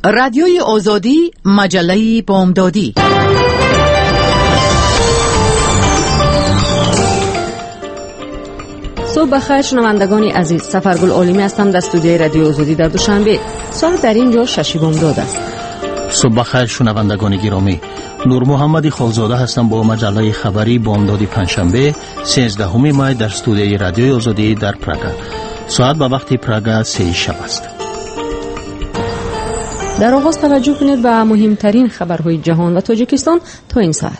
رادیوی آزادی، مجله بامدادی. صبح بخیر شنوندگان عزیز، سفرگل عالمی هستم در استودیوی رادیو آزادی در دوشنبه. ساعت در اینجا 6 بامداد است. صبح بخیر شنوندگان گرامی، نور محمدی خالزاده هستم با مجله خبری بامداد پنجشنبه 13 می در استودیوی رادیو آزادی در پراگ. ساعت به وقت پراگ 3 شب است. در آغاز توجه کنید به مهمترین خبرهای جهان و تاجیکستان تا این ساعت.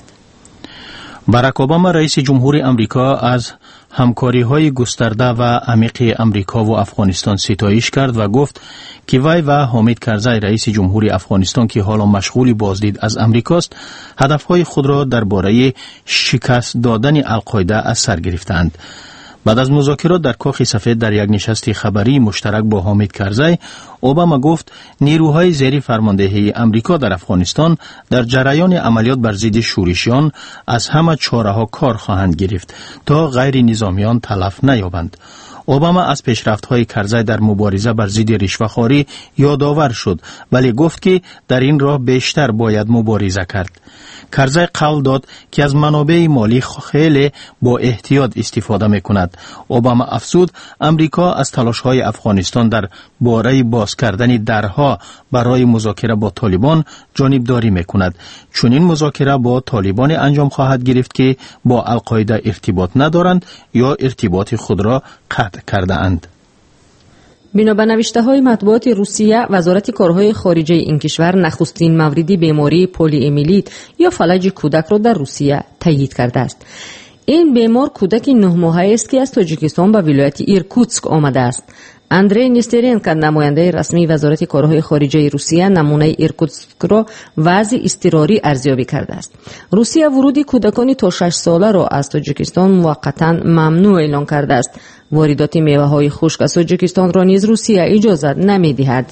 باراک اوباما رئیس جمهور امریکا از همکاری‌های گسترده و عمیق امریکا و افغانستان ستایش کرد و گفت که وی و حامد کرزی رئیس جمهور افغانستان که حالا مشغول بازدید از امریکاست، هدفهای خود را درباره شکست دادن القاعده از سر گرفتند. بعد از مذاکرات در کاخ سفید در یک نشست خبری مشترک با حامد کرزی، اوباما گفت نیروهای زیر فرماندهی امریکا در افغانستان در جریان عملیات بر ضد شورشیان از همه چاره‌ها کار خواهند گرفت تا غیر نظامیان تلف نیابند. اوباما از پیشرفت‌های کرزی در مبارزه بر ضد رشوه‌خواری یادآور شد، ولی گفت که در این راه بیشتر باید مبارزه کرد. کرزی قول داد که از منابع مالی خیلی با احتیاط استفاده می‌کند. اوباما افزود امریکا از تلاش‌های افغانستان در باره باز کردن درها برای مذاکره با طالبان جانبداری می‌کند. چون این مذاکره با طالبان انجام خواهد گرفت که با القاعده ارتباط ندارند یا ارتباط خود را قطع کرده اند. بنا به نوشته‌های مطبوعات روسیه، وزارت کارهای خارجه این کشور نخستین موردی بیماری پولی امیلیت یا فلج کودک را در روسیه تایید کرده است. این بیمار کودک 9 ماهه است که از تاجیکستان به ولایت ایرکوتسک آمده است. اندری نیسترینکو، نماینده رسمی وزارت کارهای خارجه روسیه، نمونه ایرکوتسک را وضع اضطراری ارزیابی کرده است. روسیه ورود کودکان تا 6 ساله را از تاجیکستان موقتا ممنوع اعلام کرده است. واردات میوه‌های خشک از تاجیکستان را نیز روسیه اجازه نمی‌دهد.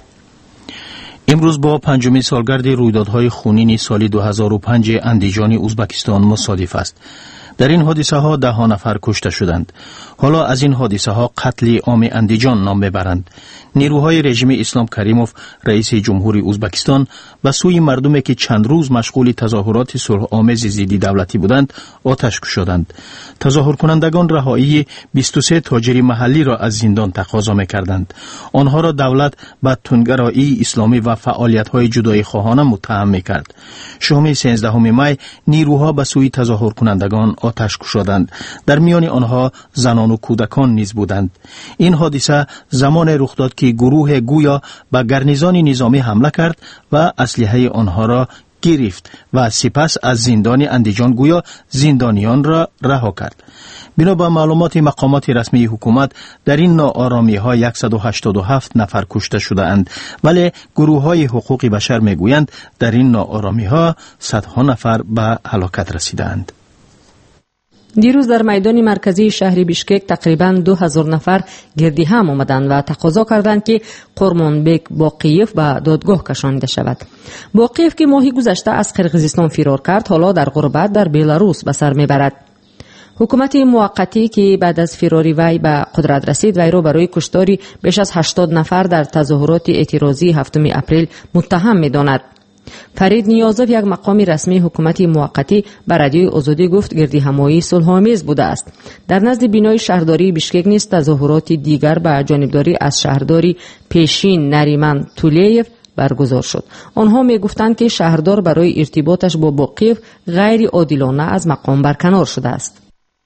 امروز با 5مین سالگرد رویدادهای خونین سال 2005 اندیجان ازبکستان مصادف است. در این حادثه ها 10 نفر کشته شدند. حالا از این حادثه ها قتل عام اندیجان نام میبرند. نیروهای رژیم اسلام کریموف رئیس جمهوری ازبکستان به سوی مردمی که چند روز مشغول تظاهرات صلح آمیز ضد دولتی بودند آتش گشودند. تظاهر کنندگان رهایی 23 تاجر محلی را از زندان تقاضا میکردند. آنها را دولت به تندگرایی اسلامی و فعالیت‌های جدایی خواهانه متهم میکرد. شام 13 می نیروها به سوی تظاهر کنندگان آتش گشودند. در میان آنها زنان و کودکان نیز بودند. این حادثه زمان رخ داد که گروه گویا به گارنیزان نظامی حمله کرد و اسلحه آنها را گرفت و سپس از زندان اندیجان گویا زندانیان را رها کرد. بنا به معلومات مقامات رسمی حکومت در این ناآرامی‌ها 187 نفر کشته شده اند، ولی گروه‌های حقوق بشر میگویند در این ناآرامی‌ها صدها نفر به هلاکت رسیدند. دیروز در میدان مرکزی شهر بیشکک تقریباً 2000 نفر گردی هم آمدند و تقاضا کردند که قرمانبک باقیف به دادگاه کشانده شود. باقیف که ماهی گذشته از قرقیزستان فرار کرد، حالا در غربت در بلاروس به سر میبرد. حکومت موقتی که بعد از فراری وی به قدرت رسید، وی را برای کشتاری بیش از 80 نفر در تظاهرات اعتراضی 7 اپریل متهم می‌داند. فرید نیازوف، یک مقام رسمی حکومت موقتی، به رادیوی آزادی گفت گردی‌همایی صلح‌آمیز بوده است. در نزد بینای شهرداری بیشکک نیز تظاهرات دیگر به جانبداری از شهرداری پیشین نریمان تولیف برگزار شد. آنها می‌گفتند که شهردار برای ارتباطش با باقیف غیر عادلانه از مقام برکنار شده است.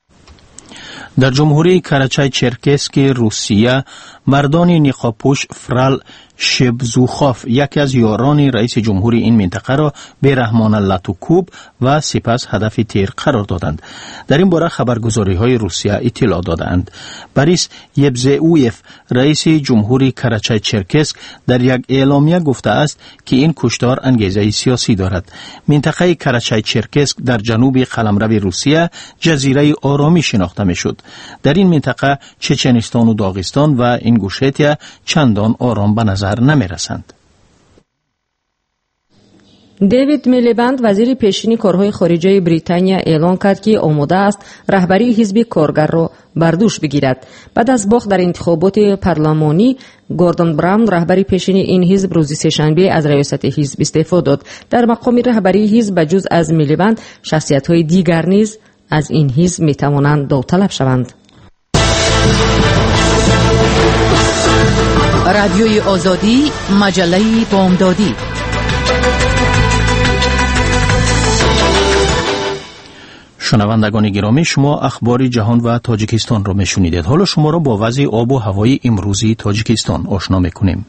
در جمهوری کراچای چرکسک روسیه، مردان نقابپوش فرال شبزوخاف یکی از یاران رئیس جمهوری این منطقه را به رحمان الله توکوب و سپس هدف تیر قرار دادند. در این باره خبرگزاری‌های روسیه اطلاع دادند. بریس یبزئویف رئیس جمهوری کراچای چرکسک در یک اعلامیه گفته است که این کشتار انگیزه سیاسی دارد. منطقه کراچای چرکسک در جنوب قلمرو روسیه جزیره آرامی شناخته می‌شد. در این منطقه چچنستان و داغستان و اینگوشتیا چندان آرام به نظر نمی رسند. دیوید میلیبند وزیر پیشین کارهای خارجه بریتانیا اعلام کرد که آماده است رهبری حزب کارگر را بر دوش بگیرد. بعد از باخت در انتخابات پارلمانی، گوردون براون رهبری پیشین این حزب روز سه‌شنبه از ریاست حزب استعفا داد. در مقام رهبری حزب بجز از میلیبند شخصیت‌های دیگر نیز از این حزب می‌توانند داوطلب شوند. رادیوی آزادی، مجله بامدادی. شنوندگان گرامی، شما اخبار جهان و تاجیکستان را میشنیدید. حالا شما را با وضع آب و هوای امروزی تاجیکستان آشنا میکنیم.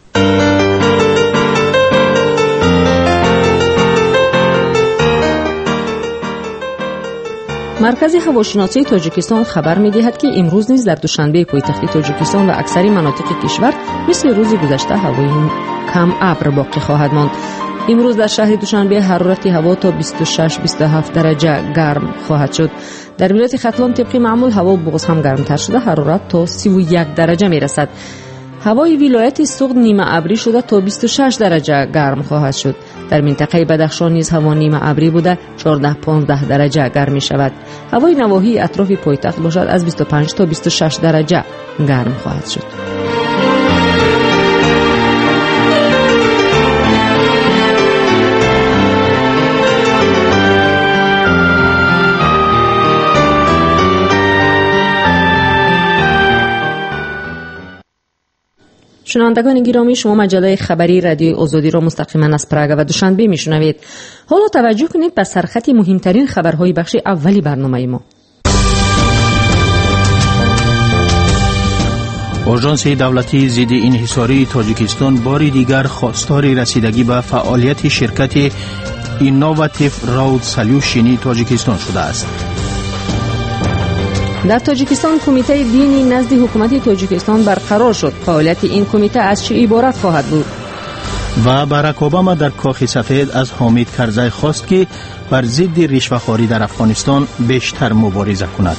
مرکز هواشناسی تاجیکستان خبر می‌دهد که امروز نیز در دوشنبه پایتخت تاجیکستان و اکثر مناطق کشور مثل روز گذشته هوای کم ابر باقی خواهد ماند. امروز در شهر دوشنبه حرارت هوا تا 26-27 درجه گرم خواهد شد. در ولایت ختلان طبق معمول هوا باز هم گرمتر شده، حرارت تا 31 درجه میرسد. هوای ولایت سوغد نیمه ابری شده تا 26 درجه گرم خواهد شد. در منطقه بدخشان نیز هوا نیمه ابری بوده 14-15 درجه گرم می شود. هوای نواحی اطراف پایتخت باشد از 25 تا 26 درجه گرم خواهد شد. شنوندگان گرامی، شما مجله خبری رادیوی آزادی را مستقیما از پراگ و دوشنبه میشنوید. حالا توجه کنید به سرخط مهمترین خبرهای بخش اولی برنامه ما. آژانس دولتی ضد انحصاری تاجیکستان بار دیگر خواستار رسیدگی به فعالیت شرکت اینوواتیو رود سولوشن تاجیکستان شده است. در تاجیکستان کمیته دینی نزد حکومت تاجیکستان برقرار شد. فعالیت این کمیته از چه عبارت خواهد بود؟ و باراک اوباما در کاخ سفید از حامد کرزی خواست که بر ضد رشوه‌خواری در افغانستان بیشتر مبارزه کند.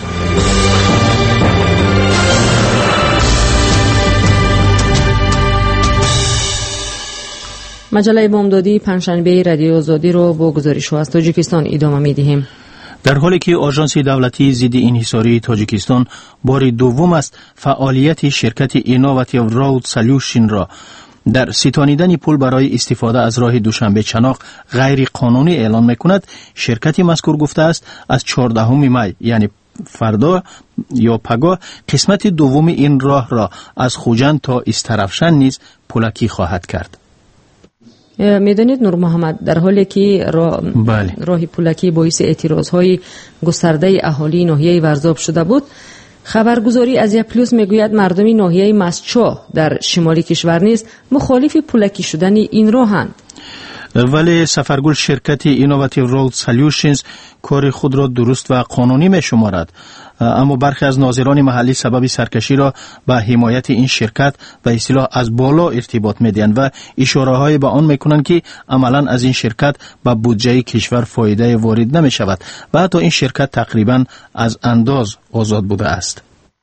مجله بامدادی پنجشنبه رادیو آزادی رو با گزارش‌ها از تاجیکستان ادامه می‌دهیم. در حالی که آژانس دولتی ضد انحصاری تاجیکستان بار دوم است فعالیت شرکت اینوواتیو رود سولوشن را در ستانیدن پول برای استفاده از راه دوشنبه چناق غیر قانونی اعلان می‌کند، شرکت مذکور گفته است از 14 می یعنی فردا یا پگاه قسمت دوم این راه را از خوجند تا استرفشن نیز پولکی خواهد کرد. میدانید نور محمد، در حالی که راه پولکی باعث اعتراضهای گسترده اهالی ناحیه ورزاب شده بود، خبرگزاری از پلوس میگوید مردم ناحیه مسچو در شمالی کشور نیز مخالف پولکی شدن این راهند. ولی سفرگل شرکت اینوواتیو رود سولوشنز کار خود را درست و قانونی می شمارد، اما برخی از ناظران محلی سبب سرکشی را به حمایت این شرکت و اصطلاح از بالا ارتباط می‌دهند و اشاره‌های به آن می‌کنند که عملاً از این شرکت به بودجه کشور فایده وارد نمی‌شود و حتی این شرکت تقریباً از انداز آزاد بوده است.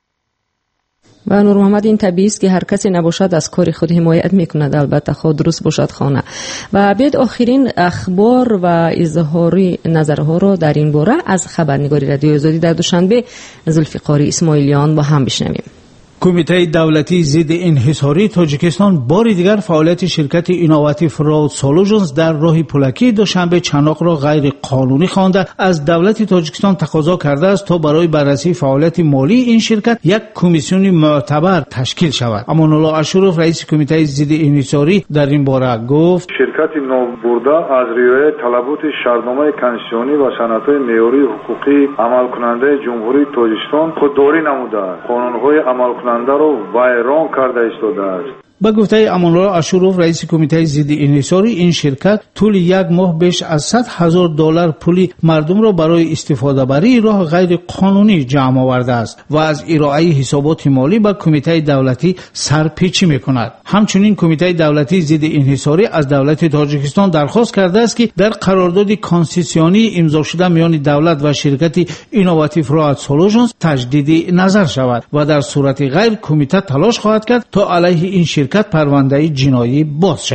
و نور محمد، این طبیعی است که هر کسی نباشد از کار خود حمایت میکند، البته خود درست باشد خانه. و بعد آخرین اخبار و اظهاری نظرها را در این باره از خبرنگاری رادیو آزادی در دوشنبه ذوالفقار اسماعیلیان با هم بشنویم. کمیته دولتی ضد انحصاری تاجیکستان بار دیگر فعالیت شرکت اینوواتیو رود سولوشنز در راه پولکی دوشنبه چناق را غیر قانونی خوانده از دولت تاجیکستان تقاضا کرده است تا برای بررسی فعالیت مالی این شرکت یک کمیسیون معتبر تشکیل شود. امان‌الله اشرف رئیس کمیته ضد انحصاری در این باره گفت: شرکت نوبرده از رعایت طلبات شرطنامه کنستیتوسیونی و سندهای معیاری حقوقی عملکننده جمهوری تاجیکستان خودداری نموده است. قانون‌های عملکننده رو ویران کرده ایستاده است. با گفته امان‌الله اشرف رئیس کمیته ضد انحصاری، این شرکت طول یک ماه بیش از $100,000 پول مردم را برای استفاده بری راه غیر قانونی جمع آورده است و از ارائه حسابات مالی به کمیته دولتی سرپیچی می‌کند. همچنین کمیته دولتی ضد انحصاری از دولت تاجیکستان درخواست کرده است که در قرارداد کنستیتوسیونی امضا شده میان دولت و شرکت اینوواتیو رود سولوشنز تجدید نظر شود و در صورت غیر کمیته تلاش خواهد کرد تا علیه این شرکت پرونده جنایی باز شود.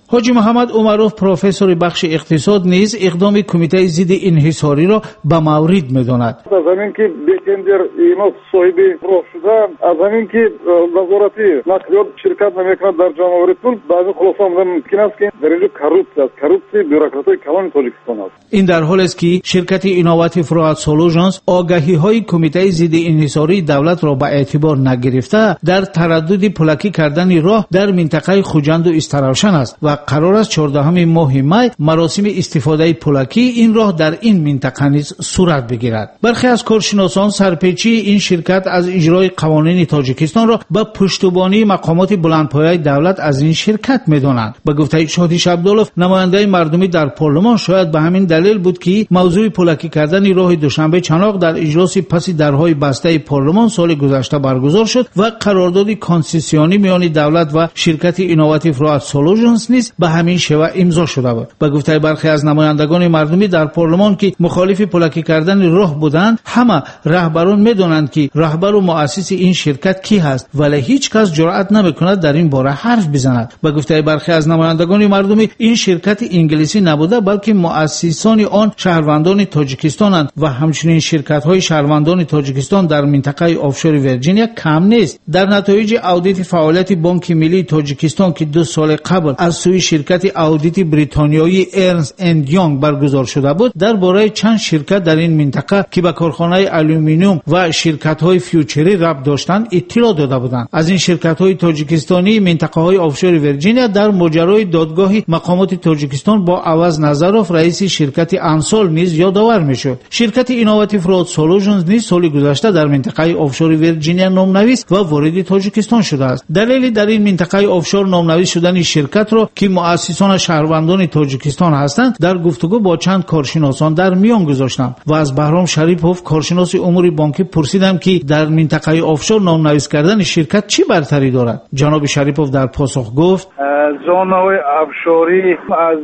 حاجی محمد عمروف پروفسور بخش اقتصاد نیز اقدام کمیته ضد انحصاری را به مورد می‌داند. از همین که بیکندر اینا صاحب راه شدن، از همین که وزارتی نقلیات شرکت نمی‌کند در جمع‌آوری پول، بعضی خلاصه ممکن است که در اینجا کروپسی بیروکرات‌های کلان تاجیکستان است. این در حالی است که شرکت اینواتیو فرواد سولوشنز آگاهی‌های کمیته ضد انحصاری دولت را به اعتبار نگرفته در تردد پولکی کردن راه در منطقه خوجند و استراوشن است و قرار است 14 ماه می مراسم استفاده پولکی این راه در این منطقه نیز صورت بگیرد. برخی از کارشناسان سرپیچی این شرکت از اجرای قوانین تاجیکستان را به پشتیبانی مقامات بلندپایه دولت از این شرکت می‌دانند. به گفته شادیش عبداللوف نماینده مردمی در پارلمان، شاید به همین دلیل بود که موضوع پولکی کردن راه دوشنبه چناق در اجلاس پس درهای بسته پارلمان سال گذشته برگزار شد و قرارداد کنسسیونی میان دولت و شرکت اینواتیو فرواد سولوشنز نیز به همین شیوه امضا شده بود. به گفته برخی از نمایندگان مردمی در پارلمان که مخالف پولکی کردن راه بودند، همه رهبران میدانند که رهبر و مؤسس این شرکت کی هست، ولی هیچ کس جرأت نمیکند در این باره حرف بزند. به گفته برخی از نمایندگان مردمی این شرکت انگلیسی نبوده بلکه مؤسسان آن شهروندان تاجیکستانند و همچنین شرکت‌های شهروندان تاجیکستان در منطقه آفشور ویرجینیا کم نیست. در نتایج اودیت فعالیت بانک ملی تاجیکستان که 2 سال قبل از سوی شرکت اودیت بریتانیایی ارنست اند یانگ برگزار شده بود، درباره چند شرکت در این منطقه که به کارخانه آلومینیوم و شرکت‌های فیوچری ربط داشتند اطلاع داده بودند. از این شرکت‌های تاجیکستانی منطقه‌های آفشور ویرجینیا در ماجرای دادگاه مقامات تاجیکستان با عوض نظروف رئیس شرکت انسال نیز یادآور میشد. شرکت اینواتیو فرواد سولوشنز نیز سال گذشته در منطقه آفشور ویرجینیا نامنویس و وارد تاجیکستان شده است. دلیل در این منطقه آفشور نامنویس شدن شرکت را که مؤسسان شهروندان تاجیکستان هستند در گفتگو با چند کارشناسان در میان گذاشتم و از بهرام شریپوف کارشناس امور بانکی پرسیدم که در منطقه آفشور نامنویس کردن شرکت چی برتری دارد. جناب شریپوف در پاسخ گفت زون‌های آفشوری از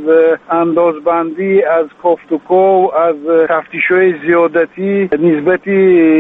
اندازبندی، از کوفتوکو، از تفتیش‌های زیادتی نسبتی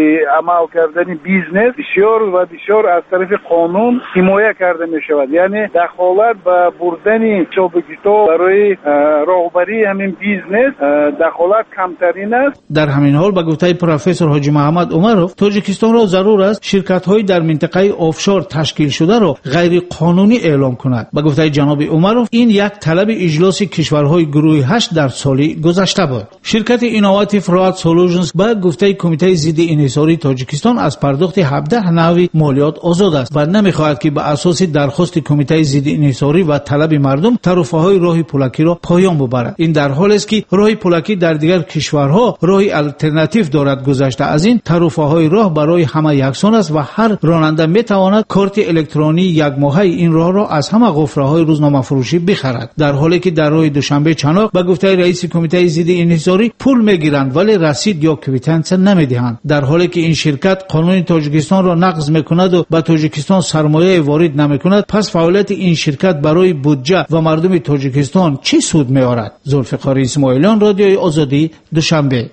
عمل کردن بیزنس بسیار و بسیار از طرف قانون حمایت کرده می شود. یعنی دخالت و بردن چوبگیتو برای راهبری همین بیزنس دخالت کمترین است. در همین حال به گفته پروفسور حاجی محمد عمروف تاجیکستان را ضرور است شرکت‌های در منطقه آفشور تشکیل شده را غیر قانونی اعلام کند. به گفته جناب عمروف این یک طلب اجلاس کشورهای گروه 8 در سال گذشته بود. شرکت اینواتیو فرواد سولوشنز به گفته کمیته ضد انحصاری تاجیکستان از پرداخت 17 نحوی مالیات آزاد است و نمی‌خواهد که به اساس درخواست کمیته ضد انحصاری و طلب مردم ترفه‌های راه پولکی را پایان ببرد. این در حالی است که راه پولکی در دیگر کشورها راه آلترناتیو دارد. گذشته از این ترفه‌های راه برای همه یکسان است و هر راننده می‌تواند کارت الکترونی یک ماهه این راه را از همه غفره‌های روزنامه فروشی بخرد. در حالی که در راه دوشنبه چناق به گفته رئیس کمیته ضد انحصاری پول می‌گیرند ولی رسید یا کویتانس نمی‌دهند. در حالی که این شرکت قانون تاجیکستان را نقض می‌کند و به تاجیکستان سرمایه وارد نمی‌کند، پس فعالیت این شرکت برای بودجه و مردم تاجیکستان چه سود می‌آورد؟ ذوالفقار اسماعیلیان، رادیوی آزادی، دوشنبه.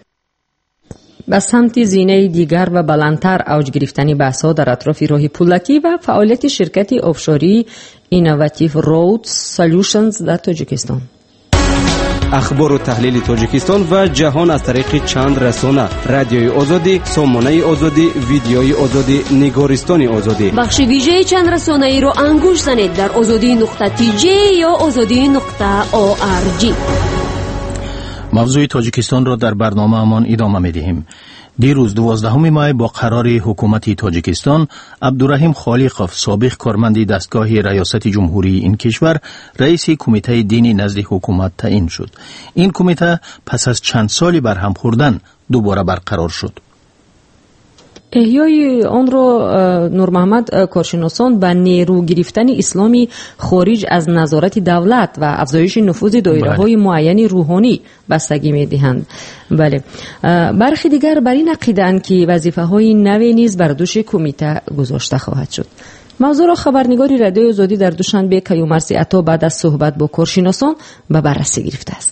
به سمت زینه دیگر و بلندتر اوج گرفتن بحث‌ها در اطراف راه پولکی و فعالیت شرکت آفشوری اینواتیو فرواد سولوشنز در تاجیکستان. اخبار و تحلیل تاجیکستان و جهان از طریق چند رسانه: رادیوی آزادی، سامانه آزادی، ویدیوی آزادی، نگارستان آزادی. بخش ویژه چند رسانه ای را انگوش زنید در azadi.tj یا azadi.org. موضوع تاجیکستان را در برنامه امان ادامه می‌دهیم. دیروز 12 مای با قرار حکومت تاجیکستان، عبدالرحیم خالقوف سابق کارمند دستگاه ریاست جمهوری این کشور رئیس کمیته دینی نزد حکومت تعیین شد. این کمیته پس از چند سالی برهم خوردن دوباره برقرار شد. احیای آن را نور محمد کارشناسان به نیرو گرفتن اسلامی خارج از نظارت دولت و افزایش نفوذ دایره‌های معین روحانی بستگی می‌دهند. بله، برخی دیگر بر این عقیده‌اند که وظیفه‌های نوی نیز بر دوش کمیته گذاشته خواهد شد. موضوع را خبرنگاری رادیوی آزادی در دوشنبه کیومرث عطا بعد از صحبت با کارشناسان به بررسی گرفته است.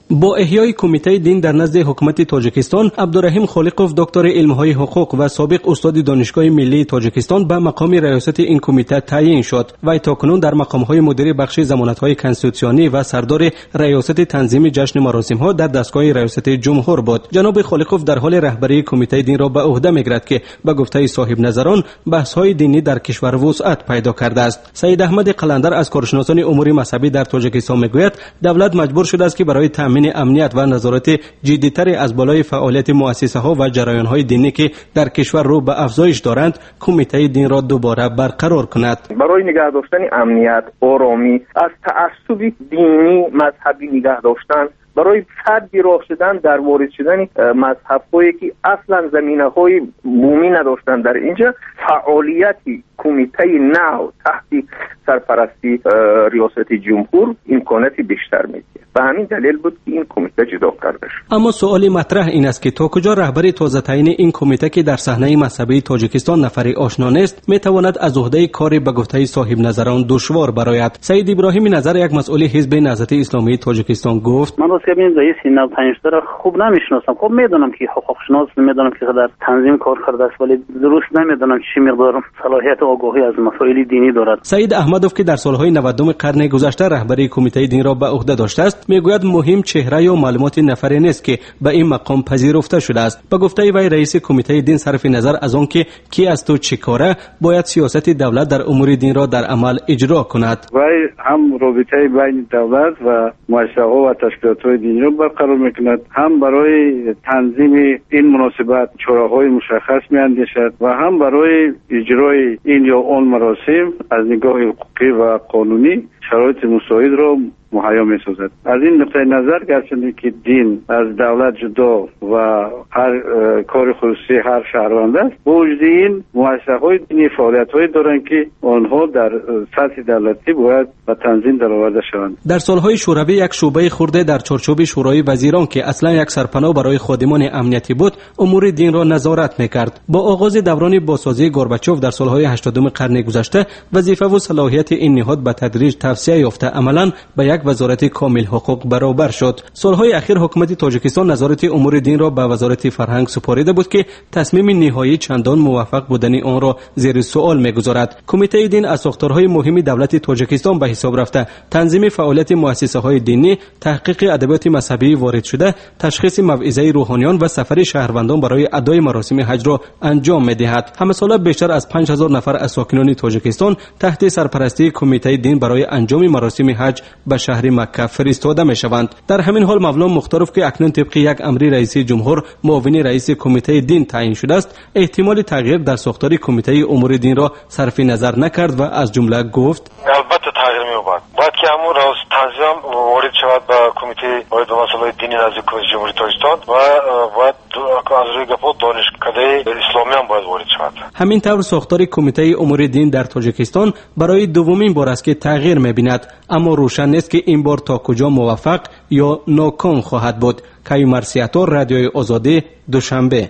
با احیای کمیته دین در نزد حکومت تاجیکستان، عبدالرحیم خالقوف دکتر علم‌های حقوق و سابق استاد دانشگاه ملی تاجیکستان به مقام ریاست این کمیته تعیین شد و تاکنون در مقام‌های مدیر بخش ضمانت‌های کنستیتوسیونی و سردار ریاست تنظیم جشن مراسم‌ها در دستگاه ریاست جمهور بود. جناب خالقوف در حال رهبری کمیته دین را به عهده می‌گیرد که به گفته صاحب نظران بحث‌های دینی در کشور وسعت پیدا کرده است. سید احمد قلندر از کارشناسان امور مذهبی در تاجیکستان می‌گوید دولت مجبور شده است که برای تامین امنیت و نظارت جدی‌تر از بالای فعالیت مؤسسه‌ها و جریان‌های دینی که در کشور رو به افزایش دارند، کمیته دین را دوباره برقرار کند. برای نگه داشتن امنیت، آرامی، از تعصب دینی مذهبی نگه داشتن، برای فرد راه شدن در وارد شدن مذهب‌هایی که اصلا زمینه‌های بومی نداشتن در اینجا، فعالیتی کمیته نو تحت سرپرستی ریاست جمهور امکاناتی بیشتر میده. به همین دلیل بود که این کمیته جدا کرده شد. اما سوالی مطرح این است که تا کجا رهبر تازه تعیین این کمیته که در صحنه مذهبی تاجیکستان نفری آشنا نیست میتواند از عهده کاری به گفته صاحب نظران دشوار برآید. سید ابراهیم نظر، یک مسئول حزب نهضت اسلامی تاجیکستان، گفت: من راست این رئیس نو پنجتا را خوب نمیشناسم. خب میدونم که حقوق شناس، میدونم که در تنظیم کار کرده است، ولی درست نمیدونم چی مقدار صلاحیت و آگاهی از مسائل دینی دارد. سید احمدوف که در سالهای 90 قرن گذشته رهبری کمیته دین را به عهده داشته است، میگوید مهم چهره یا معلومات نفری نیست که به این مقام پذیرفته شده است. به گفته وی رئیس کمیته دین صرف نظر از آن که کی از تو چه کاره، باید سیاست دولت در امور دین را در عمل اجرا کند. وی هم رابطه بین دولت و مؤسسه‌ها و تشکیلات‌های دینی را برقرار میکند، هم برای تنظیم این مناسبت چاره‌های مشخص میاندیشد و هم برای اجرای این یا آن مراسم از نگاه حقوقی و قانونی شرایط مساعد را مهیا می‌سازد. از این نقطه نظر گرچه که دین از دولت جدا و هر کار خصوصی هر شهروند است، با وجود این مؤسسه‌های دینی فعالیت‌هایی دارند که آنها در سطح دولتی باید به تنظیم درآورده شوند. در سالهای شوروی یک شعبه خرده در چارچوب شورای وزیران که اصلا یک سرپناه برای خادمان امنیتی بود، امور دین را نظارت می‌کرد. با آغاز دوران بازسازی گورباچوف در سالهای 80 قرن گذشته، وظیفه و صلاحیت این نهاد به تدریج توسعه یافته عملاً به یک وزارت کامل حقوق برابر شد. سالهای اخیر حکومت تاجیکستان نظارت امور دین را به وزارت فرهنگ سپارده بود که تصمیم نهایی چندان موفق بودن آن را زیر سوال می‌گذارد. کمیته دین از ساختارهای مهم دولت تاجیکستان به حساب رفته، تنظیم فعالیت مؤسسه‌های دینی، تحقیق ادبیات مذهبی وارد شده، تشخیص موعظه روحانیان و سفر شهروندان برای ادای مراسم حج را انجام می‌دهد. همه ساله بیشتر از 5000 نفر از ساکنان تاجیکستان تحت سرپرستی کمیته دین برای انجام مراسم حج به شهر مکه فرستاده میشوند. در همین حال مولانا مختاروف که اکنون طبق یک امر رئیس جمهور معاون رئیس کمیته دین تعیین شده است، احتمال تغییر در ساختار کمیته امور دین را صرف نظر نکرد و از جمله گفت: البته تغییر می‌یابد. باید که همون راز تنظیم وارد شود به کمیته باید مسائل دینی نزدیک جمهوری تاجیکستان و باید از روی گپ‌ها دانشکده اسلامی هم باید وارد شود. همین طور ساختار کمیته امور دین در تاجیکستان برای دومین بار است که تغییر می‌بیند، اما روشن نیست که این بار تا کجا موفق یا ناکام خواهد بود. کیوم مرسیاتور، رادیوی آزادی، دوشنبه.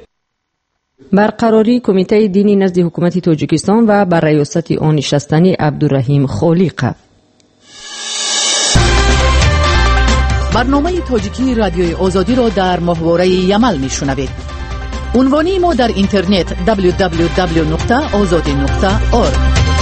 برقراری کمیته دینی نزد حکومت تاجیکستان و بر ریاست آن نشستنی عبدالرحیم خالقوف. برنامه تاجیکی رادیوی آزادی را در ماهواره یمل میشنوید. عنوانی ما در اینترنت www.azadi.org.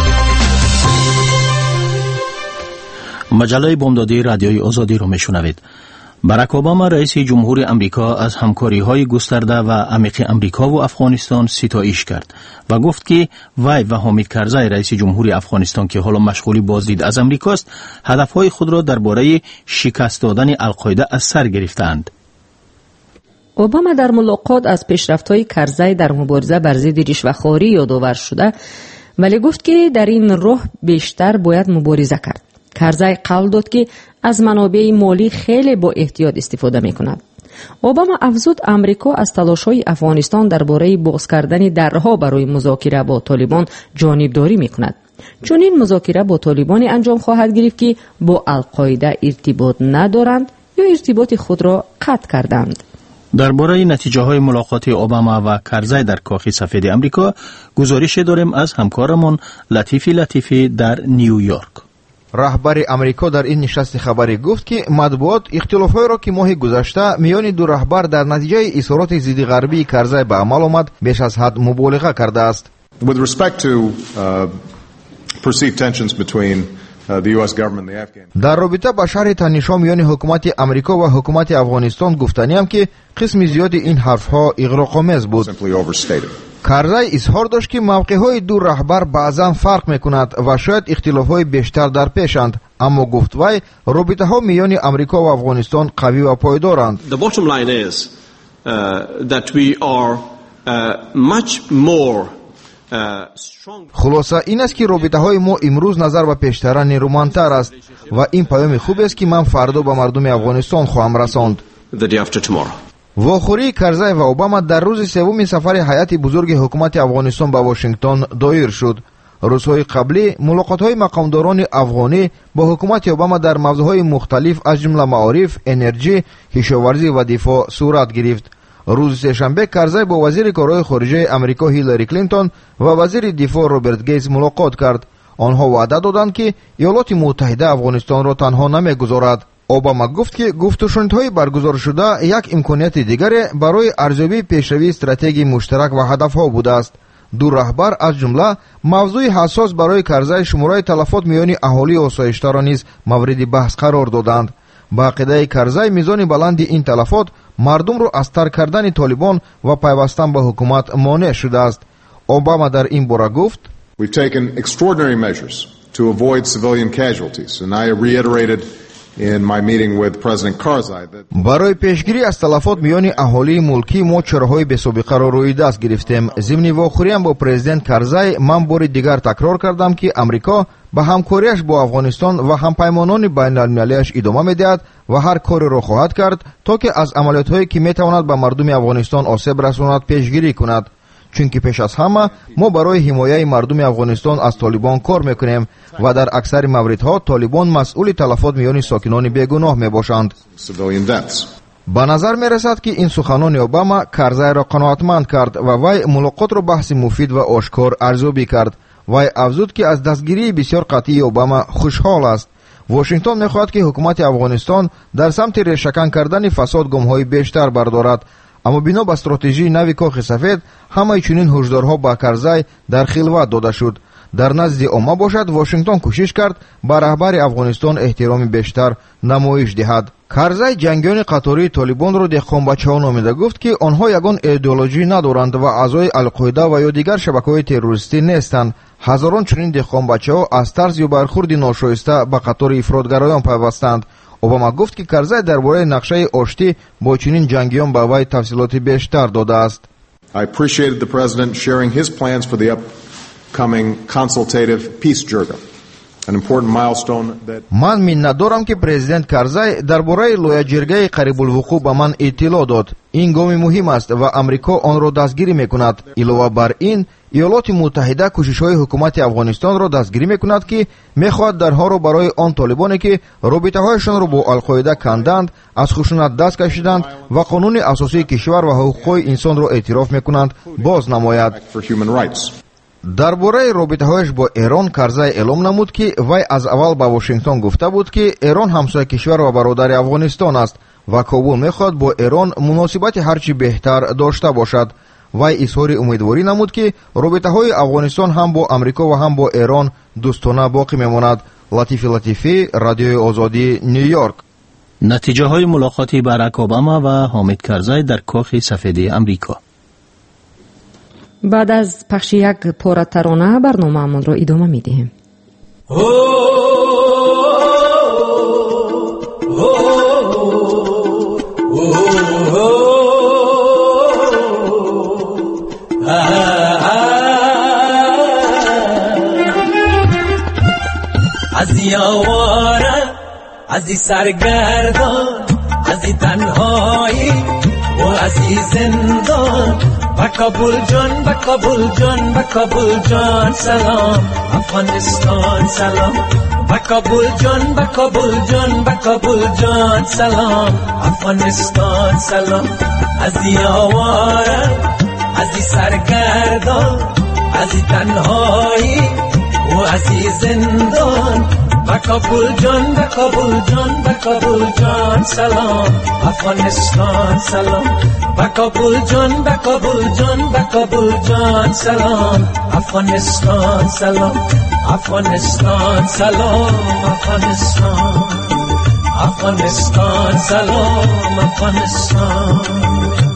مجله بامدادی رادیوی آزادی را میشنوید. باراک اوباما رئیس جمهور امریکا از همکاری‌های گسترده و عمیق امریکا و افغانستان ستایش کرد و گفت که وی و حامد کرزی رئیس جمهور افغانستان که حالا مشغول بازدید از امریکاست، هدفهای خود را درباره شکست دادن القاعده از سر گرفتند. اوباما در ملاقات از پیشرفت‌های کرزی در مبارزه بر ضد رشوه‌خواری یادآور شده، ولی گفت که در این راه بیشتر باید مبارزه کرد. کرزی قول داد که از منابع مالی خیلی با احتیاط استفاده می‌کند. اوباما افزود امریکا از تلاش‌های افغانستان درباره باز کردن درها برای مذاکره با طالبان جانبداری می‌کند. چون این مذاکره با طالبان انجام خواهد گرفت که با القاعده ارتباط ندارند یا ارتباط خود را قطع کردند. درباره نتیجه‌های ملاقات اوباما و کرزی در کاخ سفید امریکا گزارش داریم از همکارمان لطیفی در نیویورک. раҳбари амрико дар ин нишасти хабарӣ гуфт ки матбуот ихтилофҳоеро ки моҳи гузашта миёни ду раҳбар дар натиҷаи изҳороти зидди ғарбии Карзай ба амал омад беш аз ҳад муболиға кардааст. With respect to perceived tensions between the US government and the Afghan. дар робита ба шарҳи танишҳо миёни ҳукумати амрико ва ҳукумати Афғонистон гуфтаниям ки қисми зиёди ин ҳарфҳо иғроқомез буд. Карзай изҳор дошт ки мавқеъҳои ду раҳбар баъзан фарқ мекунад ва шояд ихтилофҳои бештар дар пешанд, аммо гуфт вай робитаҳо миёни амрико ва Афғонистон қавӣ ва пойдоранд. The bottom line is that we are much more хулоса ин аст ки робитаҳои мо имрӯз назар ба пештара нерӯмандтар аст ва ин паёми хубест ки ман фардо ба мардуми Афғонистон хоҳам расонд. вохӯрии Карзай ва Обама дар рӯзи севуми сафари ҳайати бузурги ҳукумати Афғонистон ба Вашингтон доир шуд. рӯзҳои қаблӣ мулоқотҳои мақомдорони афғонӣ бо ҳукумати Обама дар мавзӯъҳои мухталиф аз ҷумла маориф, энерҷӣ, кишоварзӣ ва дифоъ сурат гирифт. рӯзи сешанбе Карзай бо вазири корҳои хориҷаи амрико Ҳиллари Клинтон ва вазири дифоъ Роберт Гейтс мулоқот кард. онҳо ваъда доданд ки иёлоти муттаҳида Афғонистонро танҳо намегузорад. Обама гуфт ки гуфтушунидҳои баргузоршуда як имконияти дигаре барои арзёбии пешравии стратегияи муштарак ва ҳадафҳо будааст. ду раҳбар аз ҷумла мавзӯи ҳассос барои Карзай шумораи талафот миёни аҳолии осоиштаро низ мавриди баҳс қарор доданд. ба ақидаи Карзай мизони баланди ин талафот мардумро аз тарк кардани Толибон ва пайвастан ба ҳукумат монеъ шудааст. Обама дар ин бора гуфт: We've taken extraordinary measures to avoid civilian casualties, and I reiterated in my meeting with President Karzai that барои пешгирӣ аз талафот миёни аҳолии мулкӣ мо чораҳои бесобиқаро рӯи даст гирифтем. зимни вохӯриам бо президент Карзай ман бори дигар такрор кардам ки амрико ба ҳамкориаш бо Афғонистон ва ҳампаймонони байналмилалиаш идома медиҳад ва ҳар кореро хоҳад кард то ки аз амалиётҳое ки метавонад ба мардуми Афғонистон осеб расонад пешгирӣ кунад. чунки пеш аз ҳама мо барои ҳимояи мардуми Афғонистон аз Толибон кор мекунем ва дар аксари мавридҳо Толибон масъули талафот миёни сокинони бегуноҳ мебошанд. ба назар мерасад ки ин суханони Обама Карзайро қаноатманд кард ва вай мулоқотро баҳси муфид ва ошкор арзёбӣ кард. вай афзуд ки аз дастгирии бисёр қатъии Обама хушҳол аст. Вашингтон мехоҳад ки ҳукумати Афғонистон дар самти решакан кардани фасод гомҳои бештар бардорад, аммо бино ба стратегии нави кохи сафед ҳамаи чунин ҳушдорҳо ба Карзай дар хилват дода шуд. дар назди омма бошад Вашингтон кӯшиш кард ба раҳбари Афғонистон эҳтироми бештар намоиш диҳад. Карзай ҷангиёни қатории Толибонро деҳқонбачаҳо номида гуфт ки онҳо ягон идеологӣ надоранд ва аъзои Алқоида ва ё дигар шабакаҳои террористӣ нестанд. ҳазорон чунин деҳқонбачаҳо аз тарзи бархурди ношоиста ба қатори ифротгароён пайвастанд. Обама гуфт ки Карзай дар бораи нақшаи оштӣ бо чунин ҷангиён ба вай тафсилоти бештар додааст. I appreciated the president sharing his plans for the upcoming consultative peace jirga, an important milestone that ман миннатдорам ки президент Карзай дар бораи лояҷиргаи қарибулвуқӯъ ба ман иттилоъ дод. ин гоми муҳим аст ва амрико онро дастгирӣ мекунад. илова бар ин иёлоти муттаҳида кӯшишҳои ҳукумати Афғонистонро дастгирӣ мекунад ки мехоҳад дарҳоро барои он толибоне ки робитаҳояшонро бо Алқоида канданд, аз хушунат даст кашиданд ва қонуни асосии кишвар ва ҳуқуқҳои инсонро эътироф мекунанд боз намояд. дар бораи робитаҳояш бо Эрон Карзай эълом намуд ки вай аз аввал ба Вашингтон гуфта буд ки Эрон ҳамсоя кишвар ва бародари Афғонистон аст ва Кобул мехоҳад бо Эрон муносибати ҳарчи беҳтар дошта бошад. вай изҳори умедворӣ намуд ки робитаҳои Афғонистон ҳам бо амрико ва ҳам бо Эрон дӯстона боқӣ мемонад. Латифи Латифӣ, Радиои Озодӣ, Нью-Йорк. натиҷаҳои мулоқоти Барак Обама ва Ҳомид Карзай дар кохи сафеди амрико. بعد از پخش یک پاره ترانه برنامه‌مان را ادامه می‌دهیم. از یاواره از سرگردان از تنهایی و از زندان با کابل جان سلام افغانستان سلام با کابل جان سلام افغانستان سلام از یاواره از سرگردان از تنهایی و از زندان به کابل جان، به کابل جان، به کابل جان سلام افغانستان سلام. به کابل جان، به کابل جان، به کابل جان سلام افغانستان سلام. افغانستان سلام افغانستان، افغانستان سلام افغانستان.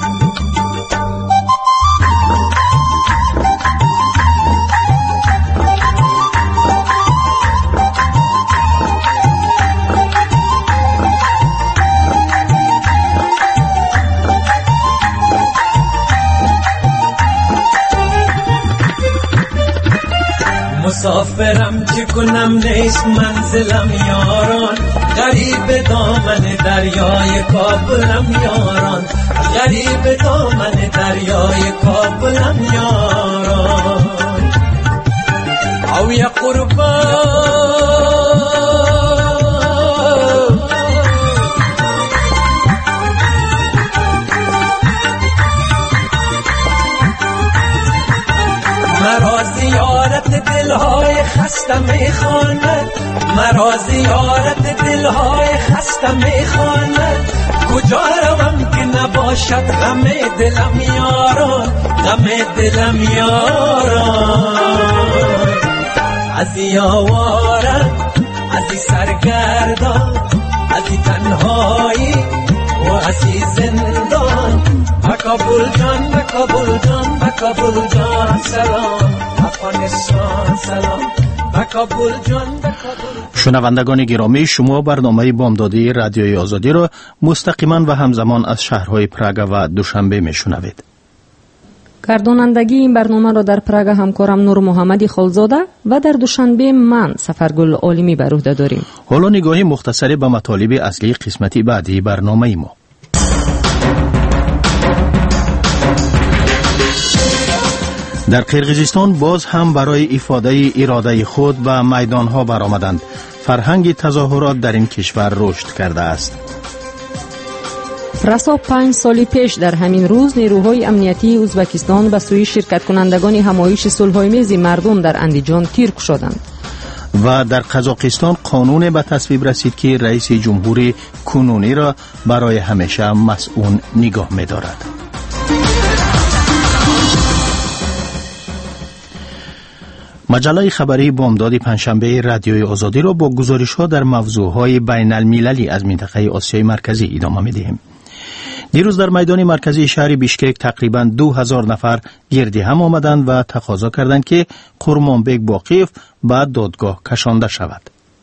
مسافرم چه کنم نیست منزلم یاران، غریب دامن دریای کابلم یاران، غریب دامن دریای کابلم یاران. او یا قربان مرا زیارت دلهای خسته میخواند، مرا زیارت دلهای خسته میخواند. کجا روم که نباشد غم دلم یاران، غم دلم یاران. از یاوارم، از سرگردان، از تنهایی و از زندان. به کابل جان، به کابل جان، به کابل جان سلام افغانستان سلام. به کابل جان، به کابل. شنوندگان گرامی، شما برنامه بامدادی رادیوی آزادی را مستقیما و همزمان از شهرهای پراگ و دوشنبه میشنوید. گردانندگی این برنامه را در پراگ همکارم نور محمدی خالزاده و در دوشنبه من سفرگل عالمی بر عهده داریم. حالا نگاهی مختصری به مطالب اصلی قسمتی بعدی برنامه ما. در قرقیزستان باز هم برای افاده اراده خود به میدانها برآمدند. فرهنگ تظاهرات در این کشور رشد کرده است. رسا 5 سال پیش در همین روز نیروهای امنیتی ازبکستان به سوی شرکت کنندگان همایش صلح‌آمیز مردم در اندیجان تیر گشودند. و در قزاقستان قانون به تصویب رسید که رئیس جمهوری کنونی را برای همیشه مسئول نگاه می‌دارد. مجله خبری بامداد پنجشنبه رادیوی آزادی را با گزارش‌ها در موضوعهای بین المللی از منطقه آسیای مرکزی ادامه می‌دهیم. دیروز در میدان مرکزی شهر بیشکک تقریباً 2000 نفر گردی هم آمدند و تقاضا کردند که قرمانبک باقیف به دادگاه کشانده شود.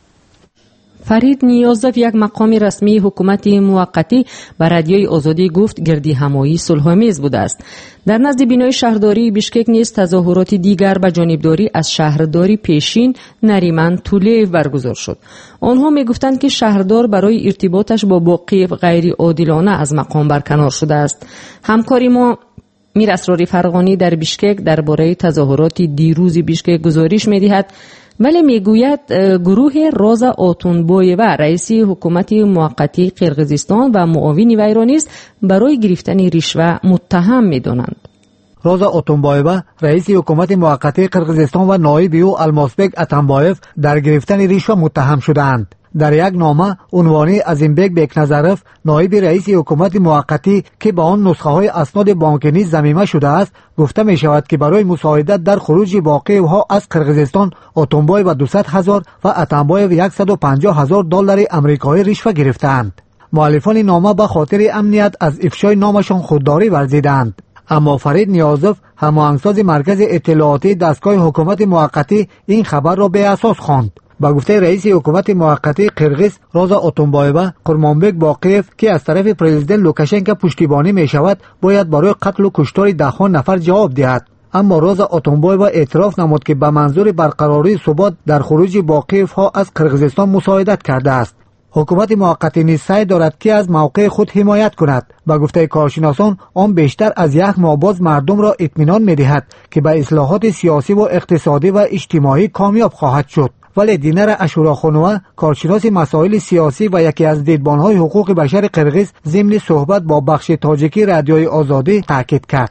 فرید نیازف، یک مقام رسمی حکومت موقتی، به رادیوی آزادی گفت گردی همایی صلح‌آمیز بوده است. در نزد بینای شهرداری بیشکک نیز تظاهرات دیگر به جانبداری از شهرداری پیشین نریمن تولیف برگزار شد. آنها میگفتند که شهردار برای ارتباطش با باقیف غیر عادلانه از مقام برکنار شده است. همکاری ما میر اسراری فرغانی در بیشکک درباره تظاهرات دیروز بیشکک گزارش می‌دهد، ولی میگوید گروه روزا اوتونبایوه رئیس حکومت موقتی قرقیزستان و معاون وی را نیز برای گرفتن رشوه متهم می‌دانند. روزا اوتونبایوه رئیس حکومت موقتی قرقیزستان و نایب او الماسبک اتنبایف در گرفتن رشوه متهم شدند. در یک نامه عنوانی عظیمبک بیکنظرف نایب رئیس حکومت موقتی که با آن نسخه های اسناد بانکی نیز ضمیمه شده است گفته می شود که برای مساعدت در خروج باقیها از قرقیزستان اوتونبایو 200,000 و اتنبایو $150,000 امریکایی رشوه گرفتند. مؤلفان نامه به خاطر امنیت از افشای نامشان خودداری ورزیدند. اما فرید نیازف هماهنگساز مرکز اطلاعاتی دستگاه حکومت موقتی این خبر را به اساس خواند. با گفته رئیس حکومت موقتی قرقیز روزا اوتونبایوه، قرمانبک باقیف که از طرف پرزیدنت لوکاشنکو پشتیبانی می شود باید برای قتل و کشتار ده‌ها نفر جواب دهد. اما روزا اوتونبایوه اعتراف نمود که به منظور برقراری ثبات در خروج باقیف ها از قرقیزستان مساعدت کرده است. حکومت موقتی نیز سعی دارد که از موقع خود حمایت کند. با گفته کارشناسان آن بیشتر از یک ماه باز مردم را اطمینان می‌دهد که به اصلاحات سیاسی و اقتصادی و اجتماعی کامیاب خواهد شد. ولی دینار اشوراخانوا کارشناس مسائل سیاسی و یکی از دیدبان‌های حقوق بشر قرغیز ضمن صحبت با بخش تاجیکی رادیوی آزادی تاکید کرد.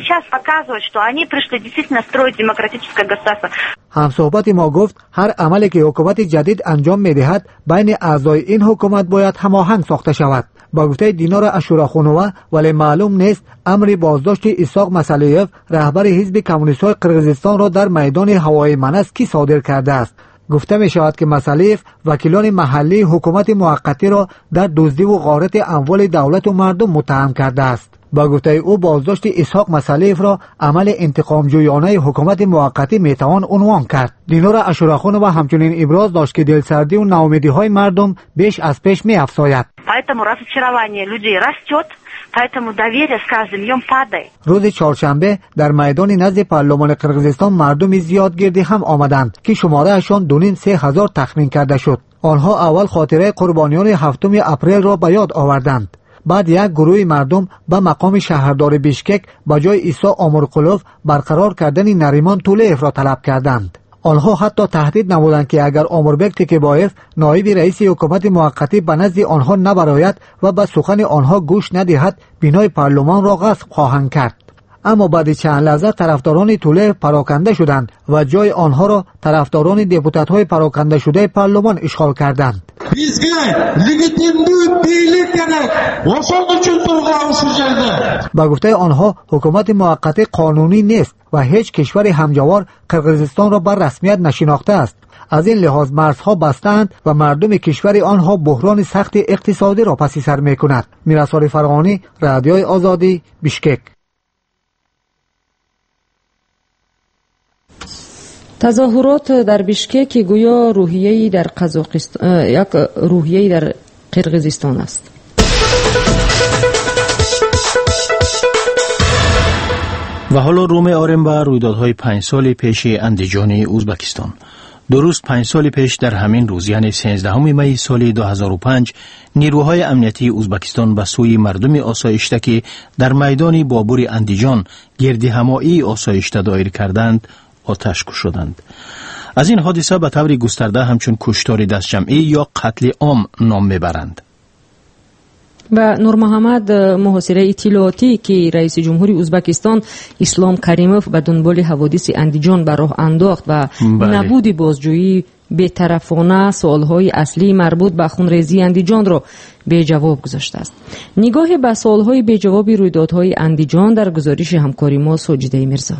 همصحبت ما گفت هر عملی که حکومت جدید انجام می‌دهد بین اعضای این حکومت باید هماهنگ ساخته شود. با گفته دینار اشوراخانوا ولی معلوم نیست امر بازداشت اسحاق مسلیف رهبر حزب کمونیست‌های قرغیزستان را در میدان هوایی منس کی صادر کرده است. گفته می شود که مسلیف وکیلان محلی حکومت موقتی را در دزدی و غارت اموال دولت و مردم متهم کرده است. با گفته او بازداشت اسحاق مسلیف را عمل انتقام جویانه حکومت موقتی می توان عنوان کرد. دینار اشوراخانوا همچنین ابراز داشت که دلسردی و ناامیدی های مردم بیش از پیش می افزاید. روز چهارشنبه در میدان نزد پارلمان قرغیزستان مردم زیاد گردی هم آمدند که شماره اشان 2,000-3,000 تخمین کرده شد. آنها اول خاطره قربانیان 7 اپریل را به یاد آوردند. بعد یک گروه مردم به مقام شهردار بیشکک به جای عیسی آمرقلوف برقرار کردن نریمان تولیف را طلب کردند. آنها حتی تهدید نمودند که اگر آمربک تکیبایف نایب رئیس حکومت موقتی به نزد آنها نبراید و به سخن آنها گوش ندهد بینای پارلمان را غصب خواهند کرد. اما بعد چند لحظه طرفداران توله پراکنده شدند و جای آنها را طرفداران دپوتات‌های پراکنده شده پارلمان اشغال کردند. با گفته آنها حکومت موقت قانونی نیست و هیچ کشور همجوار قرغیزستان را بر رسمیت نشناخته است. از این لحاظ مرزها بستند و مردم کشور آنها بحران سخت اقتصادی را پس سر می‌کند. میرسال فرغانی، رادیوی آزادی، بیشکک. تظاهرات در بیشکک گویا روحیه‌ای در قزاقستان یک روحیه‌ای در قرغیزستان است. و حالا روم آرم به رویدادهای 5 سال پیش اندیجان ازبکستان. درست 5 سال پیش در همین روز یعنی 13 می سال 2005 نیروهای امنیتی ازبکستان به سوی مردم آسایشته که در میدان بابور اندیجان گردی همایی آسایشته دایر کردند آتش کشیدند. از این حادثه به طور گسترده همچون کشتار دست جمعی یا قتل عام نام میبرند. و نور محمد محاصره اطلاعاتی که رئیس جمهوری ازبکستان اسلام کریموف به دنبال حوادث اندیجان به راه انداخت و نبود بازجویی بی‌طرفانه سوالهای اصلی مربوط به خونریزی اندیجان را به جواب گذاشته است. نگاه به سوالهای به جواب رویدادهای اندیجان در گزارش همکاری ما ساجده میرزا.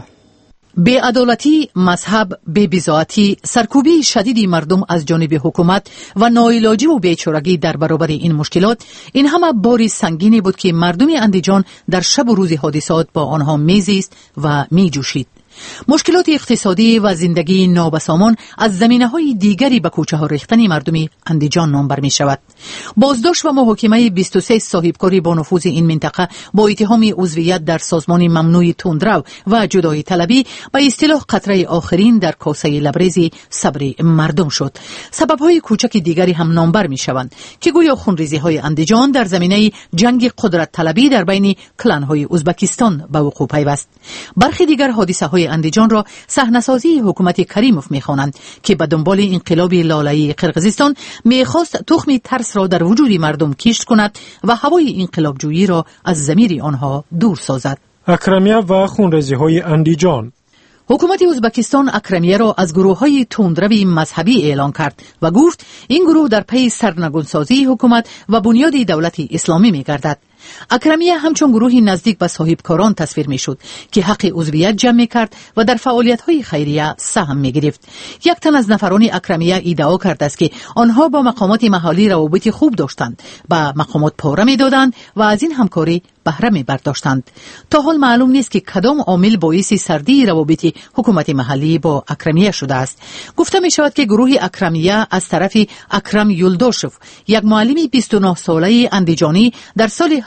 بی‌عدالتی، مذهب، بی‌بضاعتی، سرکوبی شدید مردم از جانب حکومت و ناعلاجی و بیچارگی در برابر این مشکلات، این همه باری سنگینی بود که مردم اندیجان در شب و روز حادثات با آنها میزیست و میجوشید. مشکلات اقتصادی و زندگی نابسامان از زمینه‌های دیگری به کوچه ها ریختن مردم اندیجان نام بر می شود. بازداشت و محاکمه 23 صاحبکاری با نفوذ این منطقه با اتهام عضویت در سازمان ممنوع تندرو و جدایی طلبی به اصطلاح قطره آخرین در کاسه لبریز صبر مردم شد. سبب‌های کوچک دیگری هم نامبر می شوند که گویا خونریزی‌های اندیجان در زمینه جنگ قدرت طلبی در بین کلان‌های ازبکستان به وقوع پیوست. برخی دیگر حادثه‌های اندیجان را صحنه‌سازی حکومت کریموف می‌خوانند که به دنبال انقلاب لالایی قرغیزستان می‌خواست تخم ترس را در وجود مردم کشت کند و هوای انقلابجویی را از ضمیر آنها دور سازد. اکرمیه و خونریزی‌های اندیجان. حکومت ازبکستان اکرمیه را از گروه‌های تندروی مذهبی اعلان کرد و گفت این گروه در پی سرنگونسازی حکومت و بنیاد دولت اسلامی می‌گردد. اکرمیه همچون گروهی نزدیک به صاحبکاران تصویر میشد که حق عضویت جمع میکرد و در فعالیت‌های خیریه سهم میگرفت. یک تن از نفران اکرمیه ادعا کرده است که آنها با مقامات محلی روابط خوب داشتند، به مقامات پاره میدادند و از این همکاری بهره میبرداشتند. تا حال معلوم نیست که کدام عامل باعث سردی روابط حکومت محلی با اکرمیه شده است. گفته می شود که گروه اکرمیه از طرف اکرم یولداشوف، یک معلم 29 ساله اندیجانی، در سال